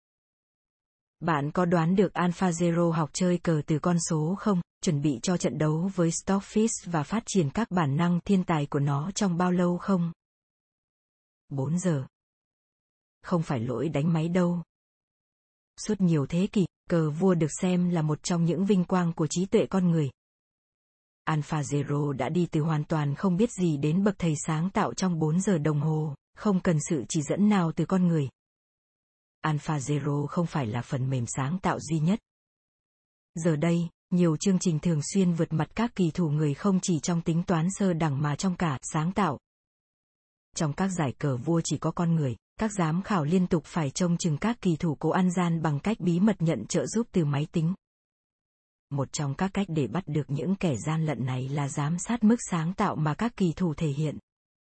Bạn có đoán được AlphaZero học chơi cờ từ con số không, chuẩn bị cho trận đấu với Stockfish và phát triển các bản năng thiên tài của nó trong bao lâu không? 4 giờ. Không phải lỗi đánh máy đâu. Suốt nhiều thế kỷ, cờ vua được xem là một trong những vinh quang của trí tuệ con người. AlphaZero đã đi từ hoàn toàn không biết gì đến bậc thầy sáng tạo trong 4 giờ đồng hồ, không cần sự chỉ dẫn nào từ con người. AlphaZero không phải là phần mềm sáng tạo duy nhất. Giờ đây, nhiều chương trình thường xuyên vượt mặt các kỳ thủ người không chỉ trong tính toán sơ đẳng mà trong cả sáng tạo. Trong các giải cờ vua chỉ có con người, các giám khảo liên tục phải trông chừng các kỳ thủ cố ăn gian bằng cách bí mật nhận trợ giúp từ máy tính. Một trong các cách để bắt được những kẻ gian lận này là giám sát mức sáng tạo mà các kỳ thủ thể hiện.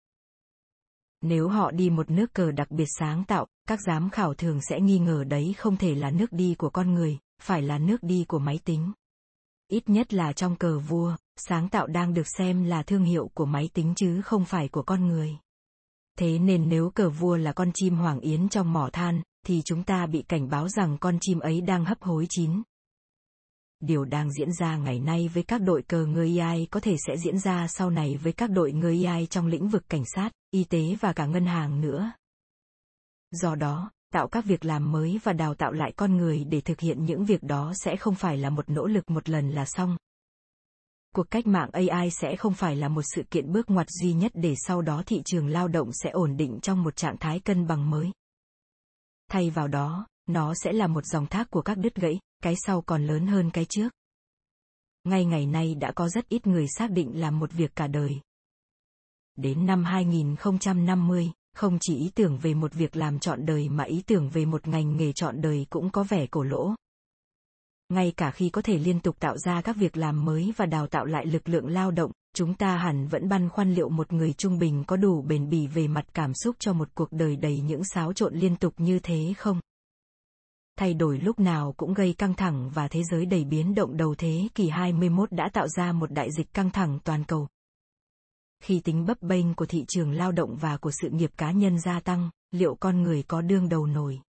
Nếu họ đi một nước cờ đặc biệt sáng tạo, các giám khảo thường sẽ nghi ngờ đấy không thể là nước đi của con người, phải là nước đi của máy tính. Ít nhất là trong cờ vua, sáng tạo đang được xem là thương hiệu của máy tính chứ không phải của con người. Thế nên nếu cờ vua là con chim hoàng yến trong mỏ than, thì chúng ta bị cảnh báo rằng con chim ấy đang hấp hối chín. Điều đang diễn ra ngày nay với các đội cờ người AI có thể sẽ diễn ra sau này với các đội người AI trong lĩnh vực cảnh sát, y tế và cả ngân hàng nữa. Do đó, tạo các việc làm mới và đào tạo lại con người để thực hiện những việc đó sẽ không phải là một nỗ lực một lần là xong. Cuộc cách mạng AI sẽ không phải là một sự kiện bước ngoặt duy nhất để sau đó thị trường lao động sẽ ổn định trong một trạng thái cân bằng mới. Thay vào đó, nó sẽ là một dòng thác của các đứt gãy, cái sau còn lớn hơn cái trước. Ngay ngày nay đã có rất ít người xác định làm một việc cả đời. Đến năm 2050, không chỉ ý tưởng về một việc làm trọn đời mà ý tưởng về một ngành nghề trọn đời cũng có vẻ cổ lỗ. Ngay cả khi có thể liên tục tạo ra các việc làm mới và đào tạo lại lực lượng lao động, chúng ta hẳn vẫn băn khoăn liệu một người trung bình có đủ bền bỉ về mặt cảm xúc cho một cuộc đời đầy những xáo trộn liên tục như thế không? Thay đổi lúc nào cũng gây căng thẳng và thế giới đầy biến động đầu thế kỷ 21 đã tạo ra một đại dịch căng thẳng toàn cầu. Khi tính bấp bênh của thị trường lao động và của sự nghiệp cá nhân gia tăng, liệu con người có đương đầu nổi?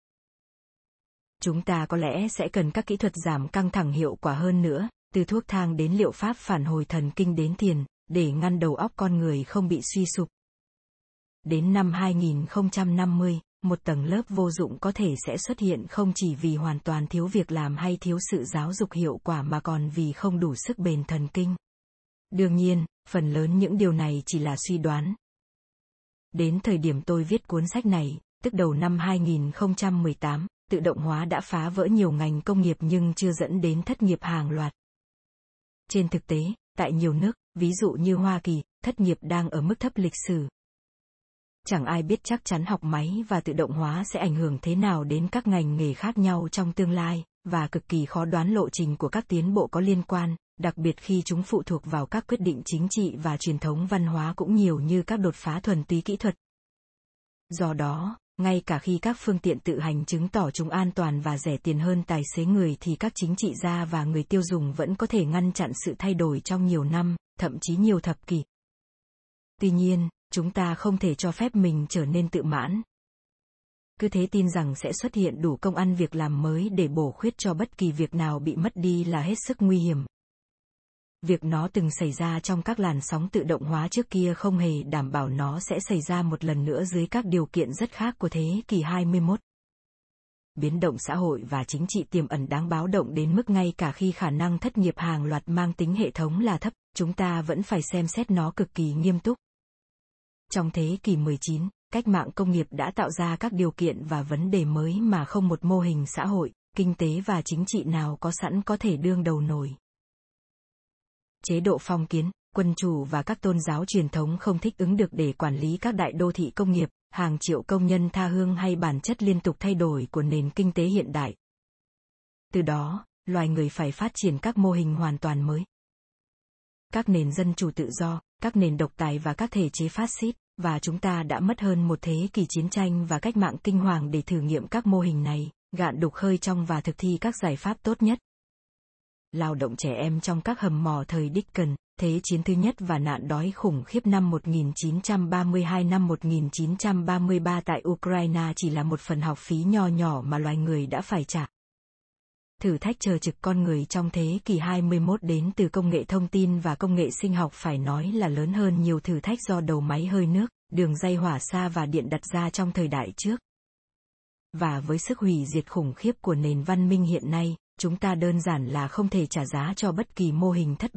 Chúng ta có lẽ sẽ cần các kỹ thuật giảm căng thẳng hiệu quả hơn nữa, từ thuốc thang đến liệu pháp phản hồi thần kinh đến thiền, để ngăn đầu óc con người không bị suy sụp. Đến năm 2050, một tầng lớp vô dụng có thể sẽ xuất hiện không chỉ vì hoàn toàn thiếu việc làm hay thiếu sự giáo dục hiệu quả mà còn vì không đủ sức bền thần kinh. Đương nhiên, phần lớn những điều này chỉ là suy đoán. Đến thời điểm tôi viết cuốn sách này, tức đầu năm 2018, tự động hóa đã phá vỡ nhiều ngành công nghiệp nhưng chưa dẫn đến thất nghiệp hàng loạt. Trên thực tế, tại nhiều nước, ví dụ như Hoa Kỳ, thất nghiệp đang ở mức thấp lịch sử. Chẳng ai biết chắc chắn học máy và tự động hóa sẽ ảnh hưởng thế nào đến các ngành nghề khác nhau trong tương lai, và cực kỳ khó đoán lộ trình của các tiến bộ có liên quan, đặc biệt khi chúng phụ thuộc vào các quyết định chính trị và truyền thống văn hóa cũng nhiều như các đột phá thuần túy kỹ thuật. Do đó, ngay cả khi các phương tiện tự hành chứng tỏ chúng an toàn và rẻ tiền hơn tài xế người thì các chính trị gia và người tiêu dùng vẫn có thể ngăn chặn sự thay đổi trong nhiều năm, thậm chí nhiều thập kỷ. Tuy nhiên, chúng ta không thể cho phép mình trở nên tự mãn. Cứ thế tin rằng sẽ xuất hiện đủ công ăn việc làm mới để bổ khuyết cho bất kỳ việc nào bị mất đi là hết sức nguy hiểm. Việc nó từng xảy ra trong các làn sóng tự động hóa trước kia không hề đảm bảo nó sẽ xảy ra một lần nữa dưới các điều kiện rất khác của thế kỷ 21. Biến động xã hội và chính trị tiềm ẩn đáng báo động đến mức ngay cả khi khả năng thất nghiệp hàng loạt mang tính hệ thống là thấp, chúng ta vẫn phải xem xét nó cực kỳ nghiêm túc. Trong thế kỷ 19, cách mạng công nghiệp đã tạo ra các điều kiện và vấn đề mới mà không một mô hình xã hội, kinh tế và chính trị nào có sẵn có thể đương đầu nổi. Chế độ phong kiến, quân chủ và các tôn giáo truyền thống không thích ứng được để quản lý các đại đô thị công nghiệp, hàng triệu công nhân tha hương hay bản chất liên tục thay đổi của nền kinh tế hiện đại. Từ đó, loài người phải phát triển các mô hình hoàn toàn mới. Các nền dân chủ tự do, các nền độc tài và các thể chế phát xít, và chúng ta đã mất hơn một thế kỷ chiến tranh và cách mạng kinh hoàng để thử nghiệm các mô hình này, gạn đục hơi trong và thực thi các giải pháp tốt nhất. Lao động trẻ em trong các hầm mỏ thời Dickens, Thế chiến thứ nhất và nạn đói khủng khiếp năm 1932 năm 1933 tại Ukraine chỉ là một phần học phí nho nhỏ mà loài người đã phải trả. Thử thách chờ trực con người trong thế kỷ 21 đến từ công nghệ thông tin và công nghệ sinh học phải nói là lớn hơn nhiều thử thách do đầu máy hơi nước, đường dây hỏa xa và điện đặt ra trong thời đại trước. Và với sức hủy diệt khủng khiếp của nền văn minh hiện nay, chúng ta đơn giản là không thể trả giá cho bất kỳ mô hình thất bại,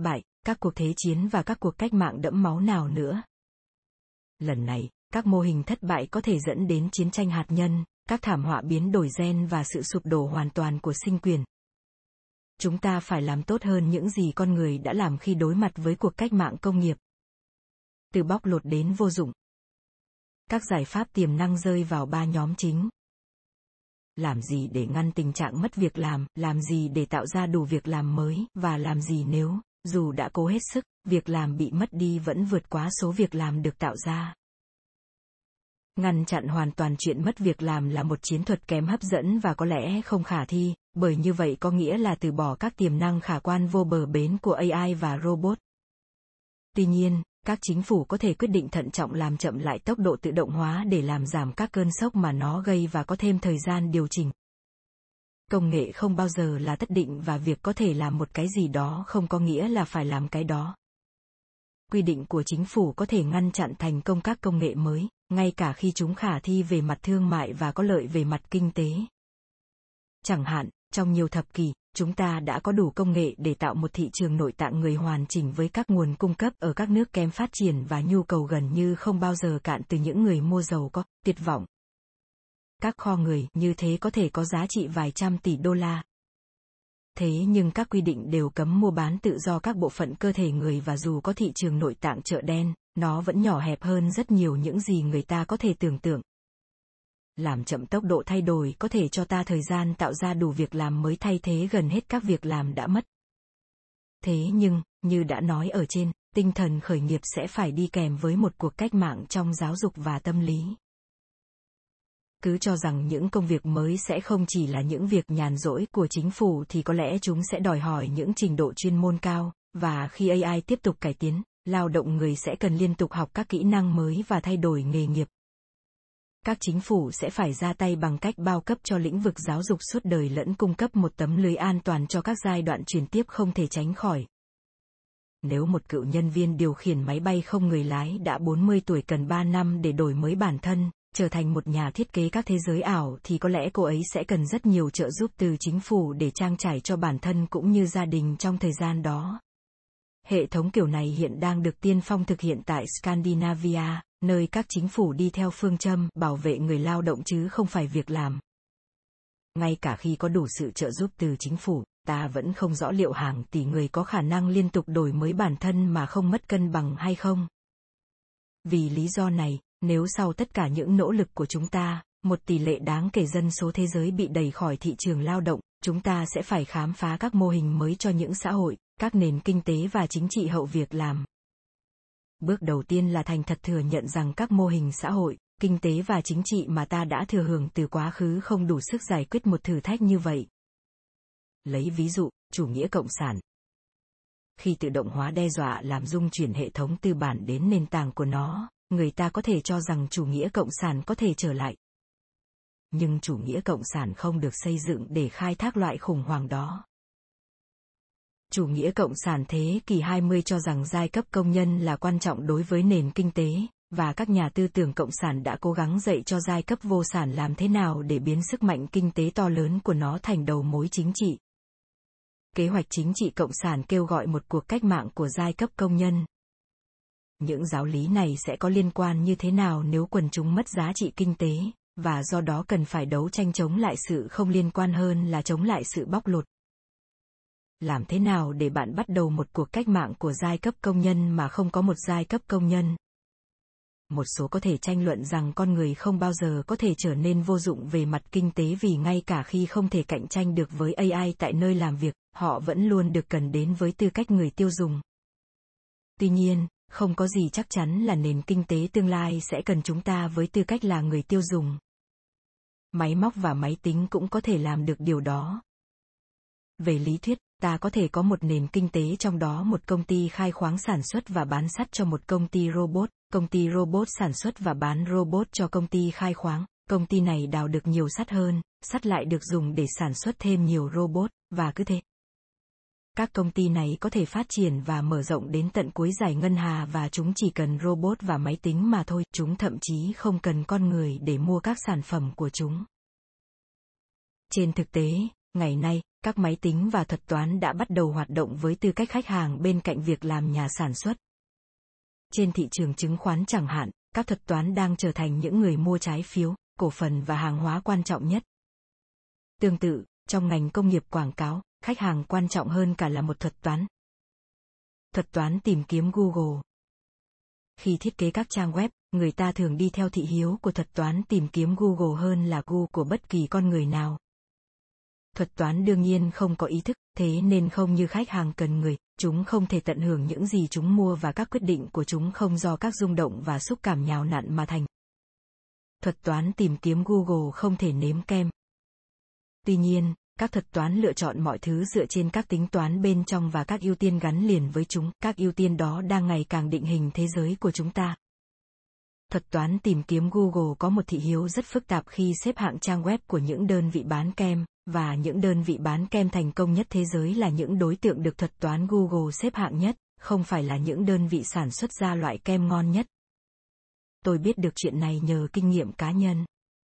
các cuộc thế chiến và các cuộc cách mạng đẫm máu nào nữa. Lần này, các mô hình thất bại có thể dẫn đến chiến tranh hạt nhân, các thảm họa biến đổi gen và sự sụp đổ hoàn toàn của sinh quyền. Chúng ta phải làm tốt hơn những gì con người đã làm khi đối mặt với cuộc cách mạng công nghiệp. Từ bóc lột đến vô dụng. Các giải pháp tiềm năng rơi vào 3 nhóm chính. Làm gì để ngăn tình trạng mất việc làm gì để tạo ra đủ việc làm mới, và làm gì nếu, dù đã cố hết sức, việc làm bị mất đi vẫn vượt quá số việc làm được tạo ra. Ngăn chặn hoàn toàn chuyện mất việc làm là một chiến thuật kém hấp dẫn và có lẽ không khả thi, bởi như vậy có nghĩa là từ bỏ các tiềm năng khả quan vô bờ bến của AI và robot. Tuy nhiên, các chính phủ có thể quyết định thận trọng làm chậm lại tốc độ tự động hóa để làm giảm các cơn sốc mà nó gây và có thêm thời gian điều chỉnh. Công nghệ không bao giờ là tất định và việc có thể làm một cái gì đó không có nghĩa là phải làm cái đó. Quy định của chính phủ có thể ngăn chặn thành công các công nghệ mới, ngay cả khi chúng khả thi về mặt thương mại và có lợi về mặt kinh tế. Chẳng hạn, trong nhiều thập kỷ, chúng ta đã có đủ công nghệ để tạo một thị trường nội tạng người hoàn chỉnh với các nguồn cung cấp ở các nước kém phát triển và nhu cầu gần như không bao giờ cạn từ những người mua giàu có tuyệt vọng. Các kho người như thế có thể có giá trị vài trăm tỷ đô la. Thế nhưng các quy định đều cấm mua bán tự do các bộ phận cơ thể người và dù có thị trường nội tạng chợ đen, nó vẫn nhỏ hẹp hơn rất nhiều những gì người ta có thể tưởng tượng. Làm chậm tốc độ thay đổi có thể cho ta thời gian tạo ra đủ việc làm mới thay thế gần hết các việc làm đã mất. Thế nhưng, như đã nói ở trên, tinh thần khởi nghiệp sẽ phải đi kèm với một cuộc cách mạng trong giáo dục và tâm lý. Cứ cho rằng những công việc mới sẽ không chỉ là những việc nhàn rỗi của chính phủ thì có lẽ chúng sẽ đòi hỏi những trình độ chuyên môn cao, và khi AI tiếp tục cải tiến, lao động người sẽ cần liên tục học các kỹ năng mới và thay đổi nghề nghiệp. Các chính phủ sẽ phải ra tay bằng cách bao cấp cho lĩnh vực giáo dục suốt đời lẫn cung cấp một tấm lưới an toàn cho các giai đoạn chuyển tiếp không thể tránh khỏi. Nếu một cựu nhân viên điều khiển máy bay không người lái đã 40 tuổi cần 3 năm để đổi mới bản thân, trở thành một nhà thiết kế các thế giới ảo thì có lẽ cô ấy sẽ cần rất nhiều trợ giúp từ chính phủ để trang trải cho bản thân cũng như gia đình trong thời gian đó. Hệ thống kiểu này hiện đang được tiên phong thực hiện tại Scandinavia, nơi các chính phủ đi theo phương châm bảo vệ người lao động chứ không phải việc làm. Ngay cả khi có đủ sự trợ giúp từ chính phủ, ta vẫn không rõ liệu hàng tỷ người có khả năng liên tục đổi mới bản thân mà không mất cân bằng hay không. Vì lý do này, nếu sau tất cả những nỗ lực của chúng ta, một tỷ lệ đáng kể dân số thế giới bị đẩy khỏi thị trường lao động, chúng ta sẽ phải khám phá các mô hình mới cho những xã hội, các nền kinh tế và chính trị hậu việc làm. Bước đầu tiên là thành thật thừa nhận rằng các mô hình xã hội, kinh tế và chính trị mà ta đã thừa hưởng từ quá khứ không đủ sức giải quyết một thử thách như vậy. Lấy ví dụ, chủ nghĩa cộng sản. Khi tự động hóa đe dọa làm rung chuyển hệ thống tư bản đến nền tảng của nó, người ta có thể cho rằng chủ nghĩa cộng sản có thể trở lại. Nhưng chủ nghĩa cộng sản không được xây dựng để khai thác loại khủng hoảng đó. Chủ nghĩa cộng sản thế kỷ 20 cho rằng giai cấp công nhân là quan trọng đối với nền kinh tế, và các nhà tư tưởng cộng sản đã cố gắng dạy cho giai cấp vô sản làm thế nào để biến sức mạnh kinh tế to lớn của nó thành đầu mối chính trị. Kế hoạch chính trị cộng sản kêu gọi một cuộc cách mạng của giai cấp công nhân. Những giáo lý này sẽ có liên quan như thế nào nếu quần chúng mất giá trị kinh tế, và do đó cần phải đấu tranh chống lại sự không liên quan hơn là chống lại sự bóc lột. Làm thế nào để bạn bắt đầu một cuộc cách mạng của giai cấp công nhân mà không có một giai cấp công nhân? Một số có thể tranh luận rằng con người không bao giờ có thể trở nên vô dụng về mặt kinh tế vì ngay cả khi không thể cạnh tranh được với AI tại nơi làm việc, họ vẫn luôn được cần đến với tư cách người tiêu dùng. Tuy nhiên, không có gì chắc chắn là nền kinh tế tương lai sẽ cần chúng ta với tư cách là người tiêu dùng. Máy móc và máy tính cũng có thể làm được điều đó. Về lý thuyết, ta có thể có một nền kinh tế trong đó một công ty khai khoáng sản xuất và bán sắt cho một công ty robot sản xuất và bán robot cho công ty khai khoáng, công ty này đào được nhiều sắt hơn, sắt lại được dùng để sản xuất thêm nhiều robot, và cứ thế. Các công ty này có thể phát triển và mở rộng đến tận cuối dải ngân hà và chúng chỉ cần robot và máy tính mà thôi, chúng thậm chí không cần con người để mua các sản phẩm của chúng. Trên thực tế, ngày nay, các máy tính và thuật toán đã bắt đầu hoạt động với tư cách khách hàng bên cạnh việc làm nhà sản xuất. Trên thị trường chứng khoán chẳng hạn, các thuật toán đang trở thành những người mua trái phiếu, cổ phần và hàng hóa quan trọng nhất. Tương tự, trong ngành công nghiệp quảng cáo, khách hàng quan trọng hơn cả là một thuật toán. Thuật toán tìm kiếm Google. Khi thiết kế các trang web, người ta thường đi theo thị hiếu của thuật toán tìm kiếm Google hơn là gu của bất kỳ con người nào. Thuật toán đương nhiên không có ý thức, thế nên không như khách hàng cần người, chúng không thể tận hưởng những gì chúng mua và các quyết định của chúng không do các rung động và xúc cảm nhào nặn mà thành. Thuật toán tìm kiếm Google không thể nếm kem. Tuy nhiên, các thuật toán lựa chọn mọi thứ dựa trên các tính toán bên trong và các ưu tiên gắn liền với chúng. Các ưu tiên đó đang ngày càng định hình thế giới của chúng ta. Thuật toán tìm kiếm Google có một thị hiếu rất phức tạp khi xếp hạng trang web của những đơn vị bán kem, và những đơn vị bán kem thành công nhất thế giới là những đối tượng được thuật toán Google xếp hạng nhất, không phải là những đơn vị sản xuất ra loại kem ngon nhất. Tôi biết được chuyện này nhờ kinh nghiệm cá nhân.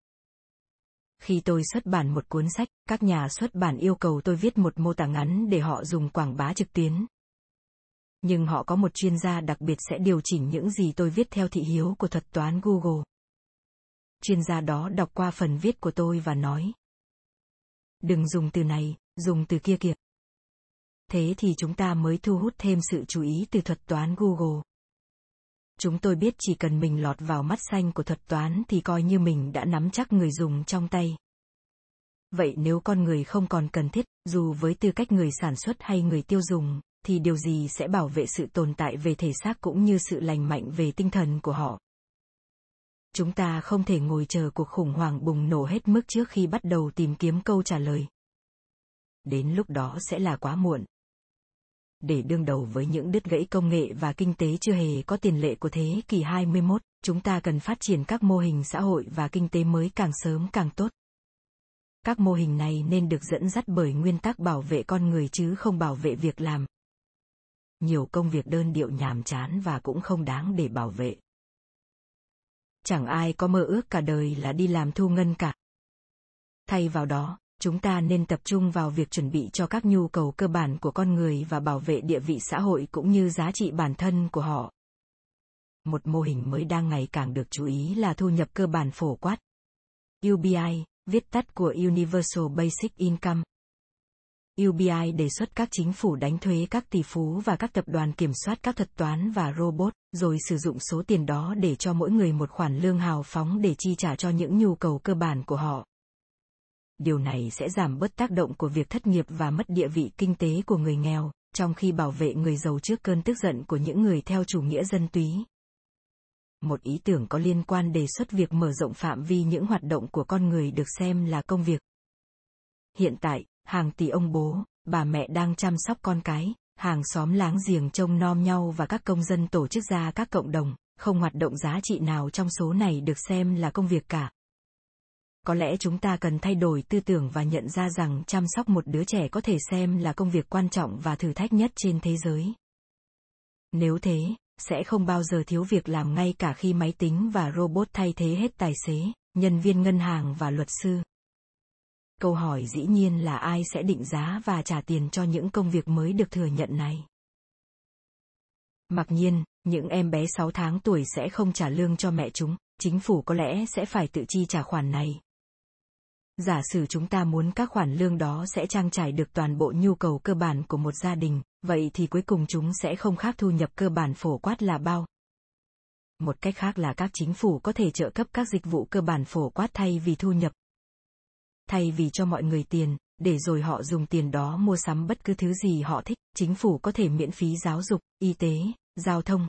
Khi tôi xuất bản một cuốn sách, các nhà xuất bản yêu cầu tôi viết một mô tả ngắn để họ dùng quảng bá trực tuyến. Nhưng họ có một chuyên gia đặc biệt sẽ điều chỉnh những gì tôi viết theo thị hiếu của thuật toán Google. Chuyên gia đó đọc qua phần viết của tôi và nói: đừng dùng từ này, dùng từ kia kìa. Thế thì chúng ta mới thu hút thêm sự chú ý từ thuật toán Google. Chúng tôi biết chỉ cần mình lọt vào mắt xanh của thuật toán thì coi như mình đã nắm chắc người dùng trong tay. Vậy nếu con người không còn cần thiết, dù với tư cách người sản xuất hay người tiêu dùng, thì điều gì sẽ bảo vệ sự tồn tại về thể xác cũng như sự lành mạnh về tinh thần của họ? Chúng ta không thể ngồi chờ cuộc khủng hoảng bùng nổ hết mức trước khi bắt đầu tìm kiếm câu trả lời. Đến lúc đó sẽ là quá muộn. Để đương đầu với những đứt gãy công nghệ và kinh tế chưa hề có tiền lệ của thế kỷ 21, chúng ta cần phát triển các mô hình xã hội và kinh tế mới càng sớm càng tốt. Các mô hình này nên được dẫn dắt bởi nguyên tắc bảo vệ con người chứ không bảo vệ việc làm. Nhiều công việc đơn điệu nhàm chán và cũng không đáng để bảo vệ. Chẳng ai có mơ ước cả đời là đi làm thu ngân cả. Thay vào đó, chúng ta nên tập trung vào việc chuẩn bị cho các nhu cầu cơ bản của con người và bảo vệ địa vị xã hội cũng như giá trị bản thân của họ. Một mô hình mới đang ngày càng được chú ý là thu nhập cơ bản phổ quát. UBI, viết tắt của Universal Basic Income. UBI đề xuất các chính phủ đánh thuế các tỷ phú và các tập đoàn kiểm soát các thuật toán và robot, rồi sử dụng số tiền đó để cho mỗi người một khoản lương hào phóng để chi trả cho những nhu cầu cơ bản của họ. Điều này sẽ giảm bớt tác động của việc thất nghiệp và mất địa vị kinh tế của người nghèo, trong khi bảo vệ người giàu trước cơn tức giận của những người theo chủ nghĩa dân túy. Một ý tưởng có liên quan đề xuất việc mở rộng phạm vi những hoạt động của con người được xem là công việc. Hiện tại, hàng tỷ ông bố, bà mẹ đang chăm sóc con cái, hàng xóm láng giềng trông nom nhau và các công dân tổ chức ra các cộng đồng, không hoạt động giá trị nào trong số này được xem là công việc cả. Có lẽ chúng ta cần thay đổi tư tưởng và nhận ra rằng chăm sóc một đứa trẻ có thể xem là công việc quan trọng và thử thách nhất trên thế giới. Nếu thế, sẽ không bao giờ thiếu việc làm ngay cả khi máy tính và robot thay thế hết tài xế, nhân viên ngân hàng và luật sư. Câu hỏi dĩ nhiên là ai sẽ định giá và trả tiền cho những công việc mới được thừa nhận này. Mặc nhiên, những em bé 6 tháng tuổi sẽ không trả lương cho mẹ chúng, chính phủ có lẽ sẽ phải tự chi trả khoản này. Giả sử chúng ta muốn các khoản lương đó sẽ trang trải được toàn bộ nhu cầu cơ bản của một gia đình, vậy thì cuối cùng chúng sẽ không khác thu nhập cơ bản phổ quát là bao. Một cách khác là các chính phủ có thể trợ cấp các dịch vụ cơ bản phổ quát thay vì thu nhập. Thay vì cho mọi người tiền, để rồi họ dùng tiền đó mua sắm bất cứ thứ gì họ thích, chính phủ có thể miễn phí giáo dục, y tế, giao thông.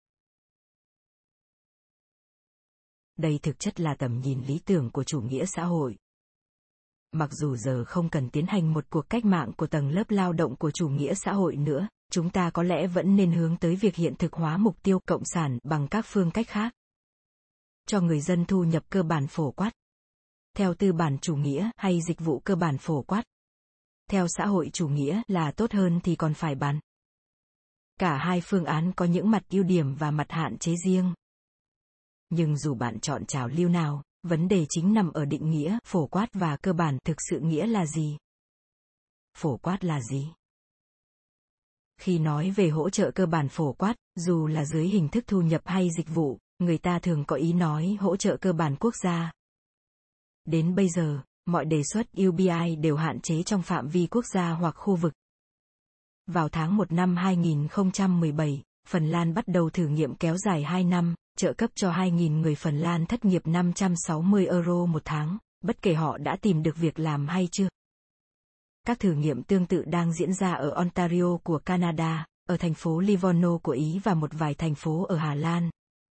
Đây thực chất là tầm nhìn lý tưởng của chủ nghĩa xã hội. Mặc dù giờ không cần tiến hành một cuộc cách mạng của tầng lớp lao động của chủ nghĩa xã hội nữa, chúng ta có lẽ vẫn nên hướng tới việc hiện thực hóa mục tiêu cộng sản bằng các phương cách khác. Cho người dân thu nhập cơ bản phổ quát. Theo tư bản chủ nghĩa hay dịch vụ cơ bản phổ quát. Theo xã hội chủ nghĩa là tốt hơn thì còn phải bàn. Cả hai phương án có những mặt ưu điểm và mặt hạn chế riêng. Nhưng dù bạn chọn trào lưu nào, vấn đề chính nằm ở định nghĩa phổ quát và cơ bản thực sự nghĩa là gì. Phổ quát là gì? Khi nói về hỗ trợ cơ bản phổ quát, dù là dưới hình thức thu nhập hay dịch vụ, người ta thường có ý nói hỗ trợ cơ bản quốc gia. Đến bây giờ, mọi đề xuất UBI đều hạn chế trong phạm vi quốc gia hoặc khu vực. Vào tháng 1 năm 2017, Phần Lan bắt đầu thử nghiệm kéo dài 2 năm, trợ cấp cho 2.000 người Phần Lan thất nghiệp 560 euro một tháng, bất kể họ đã tìm được việc làm hay chưa. Các thử nghiệm tương tự đang diễn ra ở Ontario của Canada, ở thành phố Livorno của Ý và một vài thành phố ở Hà Lan.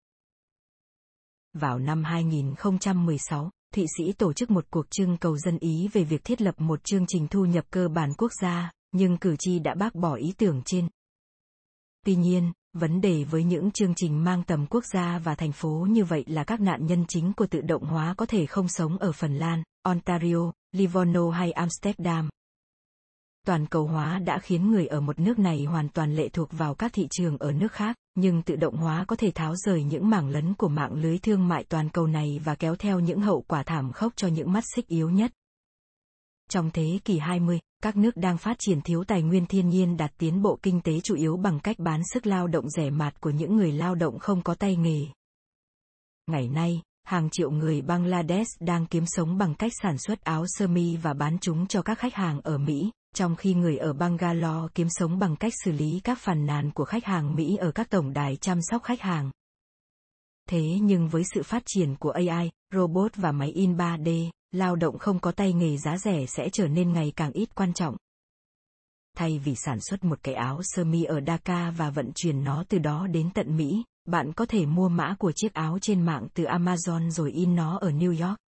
Vào năm 2016, Thụy Sĩ tổ chức một cuộc trưng cầu dân Ý về việc thiết lập một chương trình thu nhập cơ bản quốc gia, nhưng cử tri đã bác bỏ ý tưởng trên. Tuy nhiên, vấn đề với những chương trình mang tầm quốc gia và thành phố như vậy là các nạn nhân chính của tự động hóa có thể không sống ở Phần Lan, Ontario, Livorno hay Amsterdam. Toàn cầu hóa đã khiến người ở một nước này hoàn toàn lệ thuộc vào các thị trường ở nước khác, nhưng tự động hóa có thể tháo rời những mảng lấn của mạng lưới thương mại toàn cầu này và kéo theo những hậu quả thảm khốc cho những mắt xích yếu nhất. Trong thế kỷ 20, các nước đang phát triển thiếu tài nguyên thiên nhiên đạt tiến bộ kinh tế chủ yếu bằng cách bán sức lao động rẻ mạt của những người lao động không có tay nghề. Ngày nay, hàng triệu người Bangladesh đang kiếm sống bằng cách sản xuất áo sơ mi và bán chúng cho các khách hàng ở Mỹ, trong khi người ở Bangalore kiếm sống bằng cách xử lý các phàn nàn của khách hàng Mỹ ở các tổng đài chăm sóc khách hàng. Thế nhưng với sự phát triển của AI, robot và máy in 3D, lao động không có tay nghề giá rẻ sẽ trở nên ngày càng ít quan trọng. Thay vì sản xuất một cái áo sơ mi ở Dhaka và vận chuyển nó từ đó đến tận Mỹ, bạn có thể mua mã của chiếc áo trên mạng từ Amazon rồi in nó ở New York.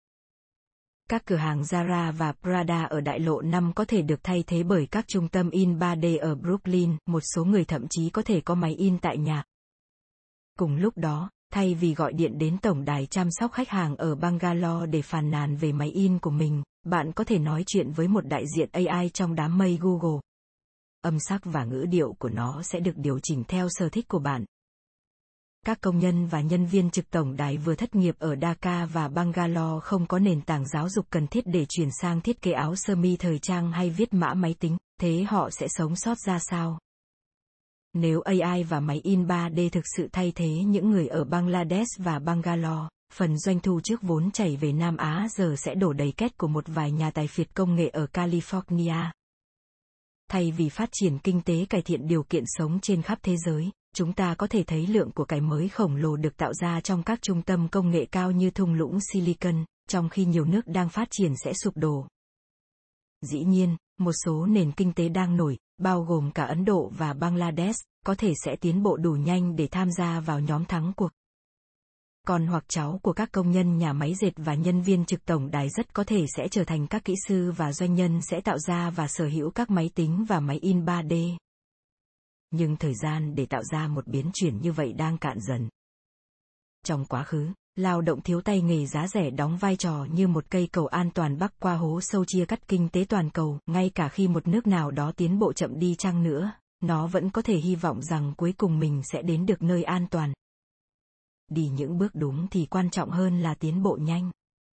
Các cửa hàng Zara và Prada ở đại lộ 5 có thể được thay thế bởi các trung tâm in 3D ở Brooklyn, một số người thậm chí có thể có máy in tại nhà. Cùng lúc đó, thay vì gọi điện đến tổng đài chăm sóc khách hàng ở Bangalore để phàn nàn về máy in của mình, bạn có thể nói chuyện với một đại diện AI trong đám mây Google. Âm sắc và ngữ điệu của nó sẽ được điều chỉnh theo sở thích của bạn. Các công nhân và nhân viên trực tổng đài vừa thất nghiệp ở Dhaka và Bangalore không có nền tảng giáo dục cần thiết để chuyển sang thiết kế áo sơ mi thời trang hay viết mã máy tính, thế họ sẽ sống sót ra sao? Nếu AI và máy in 3D thực sự thay thế những người ở Bangladesh và Bangalore, phần doanh thu trước vốn chảy về Nam Á giờ sẽ đổ đầy két của một vài nhà tài phiệt công nghệ ở California. Thay vì phát triển kinh tế cải thiện điều kiện sống trên khắp thế giới, chúng ta có thể thấy lượng của cải mới khổng lồ được tạo ra trong các trung tâm công nghệ cao như thung lũng Silicon, trong khi nhiều nước đang phát triển sẽ sụp đổ. Dĩ nhiên, một số nền kinh tế đang nổi, bao gồm cả Ấn Độ và Bangladesh, có thể sẽ tiến bộ đủ nhanh để tham gia vào nhóm thắng cuộc. Con hoặc cháu của các công nhân nhà máy dệt và nhân viên trực tổng đài rất có thể sẽ trở thành các kỹ sư và doanh nhân sẽ tạo ra và sở hữu các máy tính và máy in 3D. Nhưng thời gian để tạo ra một biến chuyển như vậy đang cạn dần. Trong quá khứ, lao động thiếu tay nghề giá rẻ đóng vai trò như một cây cầu an toàn bắc qua hố sâu chia cắt kinh tế toàn cầu, ngay cả khi một nước nào đó tiến bộ chậm đi chăng nữa, nó vẫn có thể hy vọng rằng cuối cùng mình sẽ đến được nơi an toàn. Đi những bước đúng thì quan trọng hơn là tiến bộ nhanh.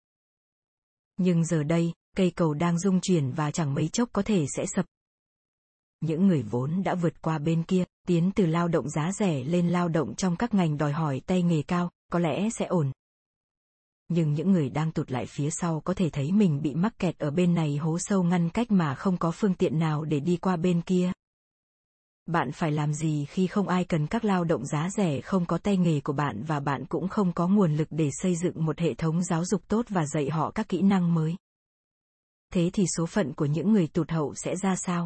Nhưng giờ đây, cây cầu đang rung chuyển và chẳng mấy chốc có thể sẽ sập. Những người vốn đã vượt qua bên kia, tiến từ lao động giá rẻ lên lao động trong các ngành đòi hỏi tay nghề cao, có lẽ sẽ ổn. Nhưng những người đang tụt lại phía sau có thể thấy mình bị mắc kẹt ở bên này hố sâu ngăn cách mà không có phương tiện nào để đi qua bên kia. Bạn phải làm gì khi không ai cần các lao động giá rẻ không có tay nghề của bạn và bạn cũng không có nguồn lực để xây dựng một hệ thống giáo dục tốt và dạy họ các kỹ năng mới? Thế thì số phận của những người tụt hậu sẽ ra sao?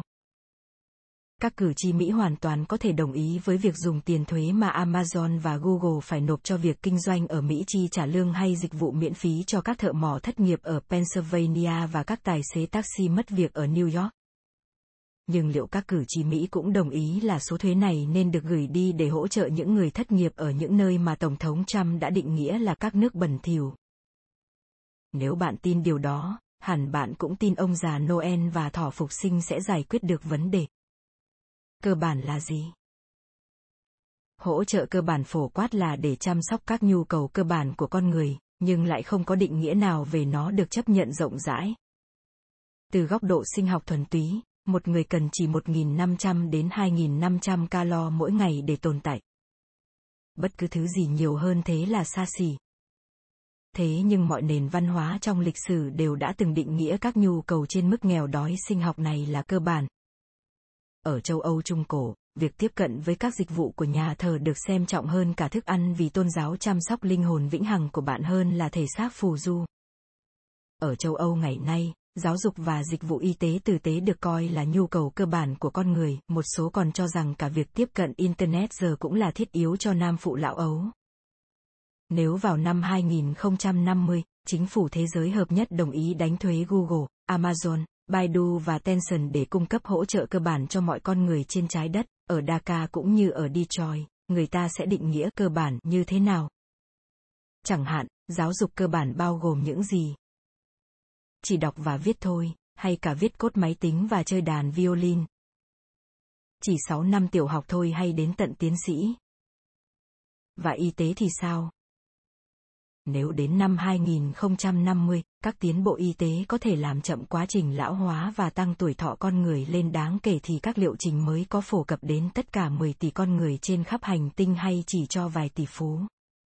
Các cử tri Mỹ hoàn toàn có thể đồng ý với việc dùng tiền thuế mà Amazon và Google phải nộp cho việc kinh doanh ở Mỹ chi trả lương hay dịch vụ miễn phí cho các thợ mỏ thất nghiệp ở Pennsylvania và các tài xế taxi mất việc ở New York. Nhưng liệu các cử tri Mỹ cũng đồng ý là số thuế này nên được gửi đi để hỗ trợ những người thất nghiệp ở những nơi mà Tổng thống Trump đã định nghĩa là các nước bẩn thỉu? Nếu bạn tin điều đó, hẳn bạn cũng tin ông già Noel và thỏ phục sinh sẽ giải quyết được vấn đề. Cơ bản là gì? Hỗ trợ cơ bản phổ quát là để chăm sóc các nhu cầu cơ bản của con người, nhưng lại không có định nghĩa nào về nó được chấp nhận rộng rãi. Từ góc độ sinh học thuần túy, một người cần chỉ 1.500 đến 2.500 calo mỗi ngày để tồn tại. Bất cứ thứ gì nhiều hơn thế là xa xỉ. Thế nhưng mọi nền văn hóa trong lịch sử đều đã từng định nghĩa các nhu cầu trên mức nghèo đói sinh học này là cơ bản. Ở châu Âu Trung Cổ, việc tiếp cận với các dịch vụ của nhà thờ được xem trọng hơn cả thức ăn vì tôn giáo chăm sóc linh hồn vĩnh hằng của bạn hơn là thể xác phù du. Ở châu Âu ngày nay, giáo dục và dịch vụ y tế tử tế được coi là nhu cầu cơ bản của con người, một số còn cho rằng cả việc tiếp cận Internet giờ cũng là thiết yếu cho nam phụ lão ấu. Nếu vào năm 2050, chính phủ thế giới hợp nhất đồng ý đánh thuế Google, Amazon, Baidu và Tencent để cung cấp hỗ trợ cơ bản cho mọi con người trên trái đất, ở Dhaka cũng như ở Detroit, người ta sẽ định nghĩa cơ bản như thế nào? Chẳng hạn, giáo dục cơ bản bao gồm những gì? Chỉ đọc và viết thôi, hay cả viết code máy tính và chơi đàn violin? Chỉ 6 năm tiểu học thôi hay đến tận tiến sĩ? Và y tế thì sao? Nếu đến năm 2050, các tiến bộ y tế có thể làm chậm quá trình lão hóa và tăng tuổi thọ con người lên đáng kể thì các liệu trình mới có phổ cập đến tất cả 10 tỷ con người trên khắp hành tinh hay chỉ cho vài tỷ phú?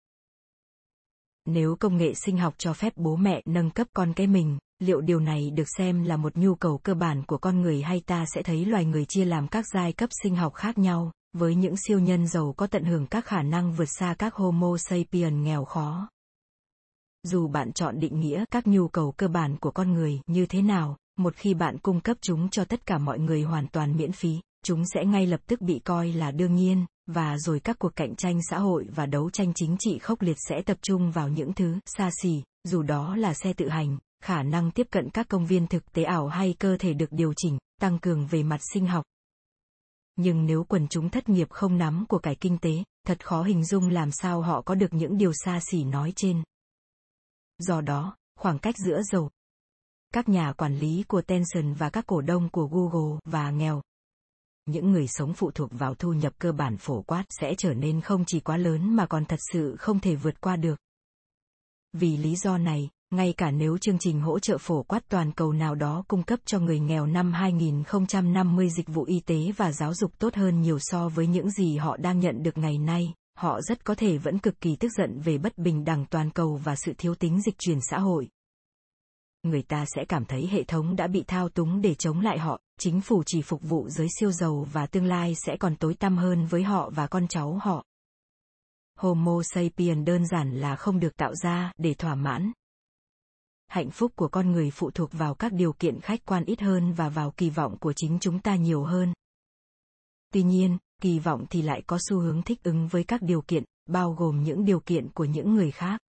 Nếu công nghệ sinh học cho phép bố mẹ nâng cấp con cái mình, liệu điều này được xem là một nhu cầu cơ bản của con người hay ta sẽ thấy loài người chia làm các giai cấp sinh học khác nhau, với những siêu nhân giàu có tận hưởng các khả năng vượt xa các Homo sapiens nghèo khó? Dù bạn chọn định nghĩa các nhu cầu cơ bản của con người như thế nào, một khi bạn cung cấp chúng cho tất cả mọi người hoàn toàn miễn phí, chúng sẽ ngay lập tức bị coi là đương nhiên, và rồi các cuộc cạnh tranh xã hội và đấu tranh chính trị khốc liệt sẽ tập trung vào những thứ xa xỉ, dù đó là xe tự hành, khả năng tiếp cận các công viên thực tế ảo hay cơ thể được điều chỉnh, tăng cường về mặt sinh học. Nhưng nếu quần chúng thất nghiệp không nắm của cải kinh tế, thật khó hình dung làm sao họ có được những điều xa xỉ nói trên. Do đó, khoảng cách giữa giàu, các nhà quản lý của Tencent và các cổ đông của Google và nghèo, những người sống phụ thuộc vào thu nhập cơ bản phổ quát sẽ trở nên không chỉ quá lớn mà còn thật sự không thể vượt qua được. Vì lý do này, ngay cả nếu chương trình hỗ trợ phổ quát toàn cầu nào đó cung cấp cho người nghèo năm 2050 dịch vụ y tế và giáo dục tốt hơn nhiều so với những gì họ đang nhận được ngày nay, họ rất có thể vẫn cực kỳ tức giận về bất bình đẳng toàn cầu và sự thiếu tính dịch chuyển xã hội. Người ta sẽ cảm thấy hệ thống đã bị thao túng để chống lại họ, chính phủ chỉ phục vụ giới siêu giàu và tương lai sẽ còn tối tăm hơn với họ và con cháu họ. Homo sapiens đơn giản là không được tạo ra để thỏa mãn. Hạnh phúc của con người phụ thuộc vào các điều kiện khách quan ít hơn và vào kỳ vọng của chính chúng ta nhiều hơn. Tuy nhiên, kỳ vọng thì lại có xu hướng thích ứng với các điều kiện, bao gồm những điều kiện của những người khác.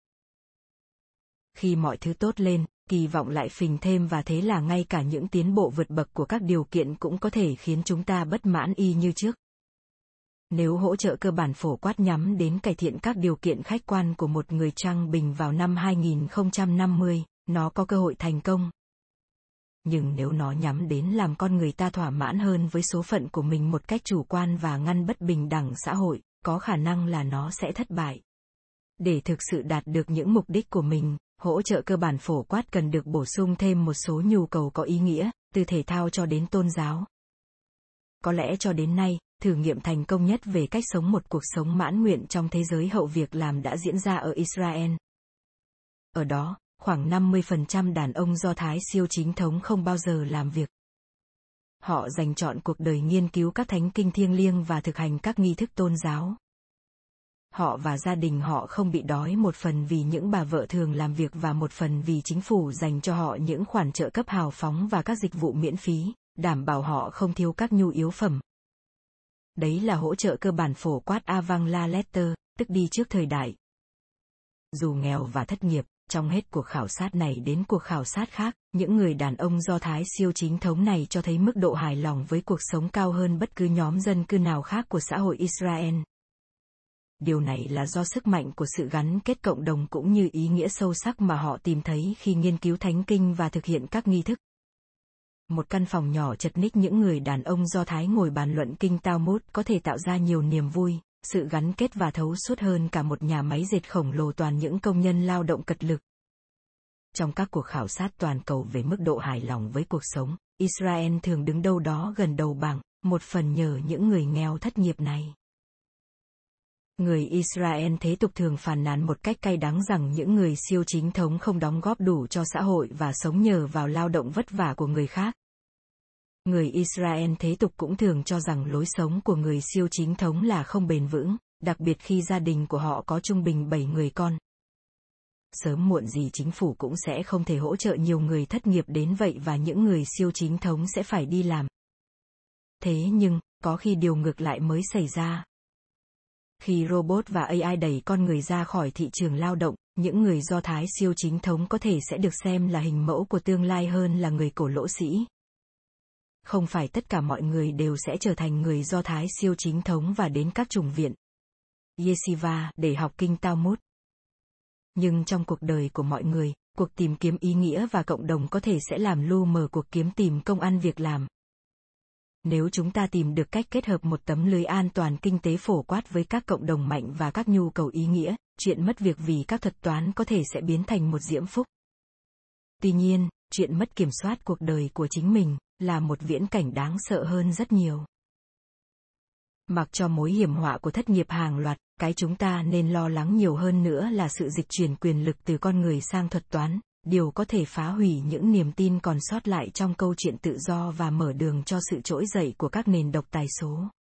Khi mọi thứ tốt lên, kỳ vọng lại phình thêm và thế là ngay cả những tiến bộ vượt bậc của các điều kiện cũng có thể khiến chúng ta bất mãn y như trước. Nếu hỗ trợ cơ bản phổ quát nhắm đến cải thiện các điều kiện khách quan của một người trung bình vào năm 2050, nó có cơ hội thành công. Nhưng nếu nó nhắm đến làm con người ta thỏa mãn hơn với số phận của mình một cách chủ quan và ngăn bất bình đẳng xã hội, có khả năng là nó sẽ thất bại. Để thực sự đạt được những mục đích của mình, hỗ trợ cơ bản phổ quát cần được bổ sung thêm một số nhu cầu có ý nghĩa, từ thể thao cho đến tôn giáo. Có lẽ cho đến nay, thử nghiệm thành công nhất về cách sống một cuộc sống mãn nguyện trong thế giới hậu việc làm đã diễn ra ở Israel. Ở đó, khoảng 50% đàn ông Do Thái siêu chính thống không bao giờ làm việc. Họ dành trọn cuộc đời nghiên cứu các thánh kinh thiêng liêng và thực hành các nghi thức tôn giáo. Họ và gia đình họ không bị đói, một phần vì những bà vợ thường làm việc và một phần vì chính phủ dành cho họ những khoản trợ cấp hào phóng và các dịch vụ miễn phí, đảm bảo họ không thiếu các nhu yếu phẩm. Đấy là hỗ trợ cơ bản phổ quát avant la lettre, tức đi trước thời đại. Dù nghèo và thất nghiệp, trong hết cuộc khảo sát này đến cuộc khảo sát khác, những người đàn ông Do Thái siêu chính thống này cho thấy mức độ hài lòng với cuộc sống cao hơn bất cứ nhóm dân cư nào khác của xã hội Israel. Điều này là do sức mạnh của sự gắn kết cộng đồng cũng như ý nghĩa sâu sắc mà họ tìm thấy khi nghiên cứu thánh kinh và thực hiện các nghi thức. Một căn phòng nhỏ chật ních những người đàn ông Do Thái ngồi bàn luận kinh Talmud có thể tạo ra nhiều niềm vui, sự gắn kết và thấu suốt hơn cả một nhà máy dệt khổng lồ toàn những công nhân lao động cật lực. Trong các cuộc khảo sát toàn cầu về mức độ hài lòng với cuộc sống, Israel thường đứng đâu đó gần đầu bảng, một phần nhờ những người nghèo thất nghiệp này. Người Israel thế tục thường phàn nàn một cách cay đắng rằng những người siêu chính thống không đóng góp đủ cho xã hội và sống nhờ vào lao động vất vả của người khác. Người Israel thế tục cũng thường cho rằng lối sống của người siêu chính thống là không bền vững, đặc biệt khi gia đình của họ có trung bình 7 người con. Sớm muộn gì chính phủ cũng sẽ không thể hỗ trợ nhiều người thất nghiệp đến vậy và những người siêu chính thống sẽ phải đi làm. Thế nhưng, có khi điều ngược lại mới xảy ra. Khi robot và AI đẩy con người ra khỏi thị trường lao động, những người Do Thái siêu chính thống có thể sẽ được xem là hình mẫu của tương lai hơn là người cổ lỗ sĩ. Không phải tất cả mọi người đều sẽ trở thành người Do Thái siêu chính thống và đến các chủng viện Yeshiva để học kinh Talmud. Nhưng trong cuộc đời của mọi người, cuộc tìm kiếm ý nghĩa và cộng đồng có thể sẽ làm lu mờ cuộc kiếm tìm công ăn việc làm. Nếu chúng ta tìm được cách kết hợp một tấm lưới an toàn kinh tế phổ quát với các cộng đồng mạnh và các nhu cầu ý nghĩa, chuyện mất việc vì các thuật toán có thể sẽ biến thành một diễm phúc. Tuy nhiên, chuyện mất kiểm soát cuộc đời của chính mình là một viễn cảnh đáng sợ hơn rất nhiều. Mặc cho mối hiểm họa của thất nghiệp hàng loạt, cái chúng ta nên lo lắng nhiều hơn nữa là sự dịch chuyển quyền lực từ con người sang thuật toán, điều có thể phá hủy những niềm tin còn sót lại trong câu chuyện tự do và mở đường cho sự trỗi dậy của các nền độc tài số.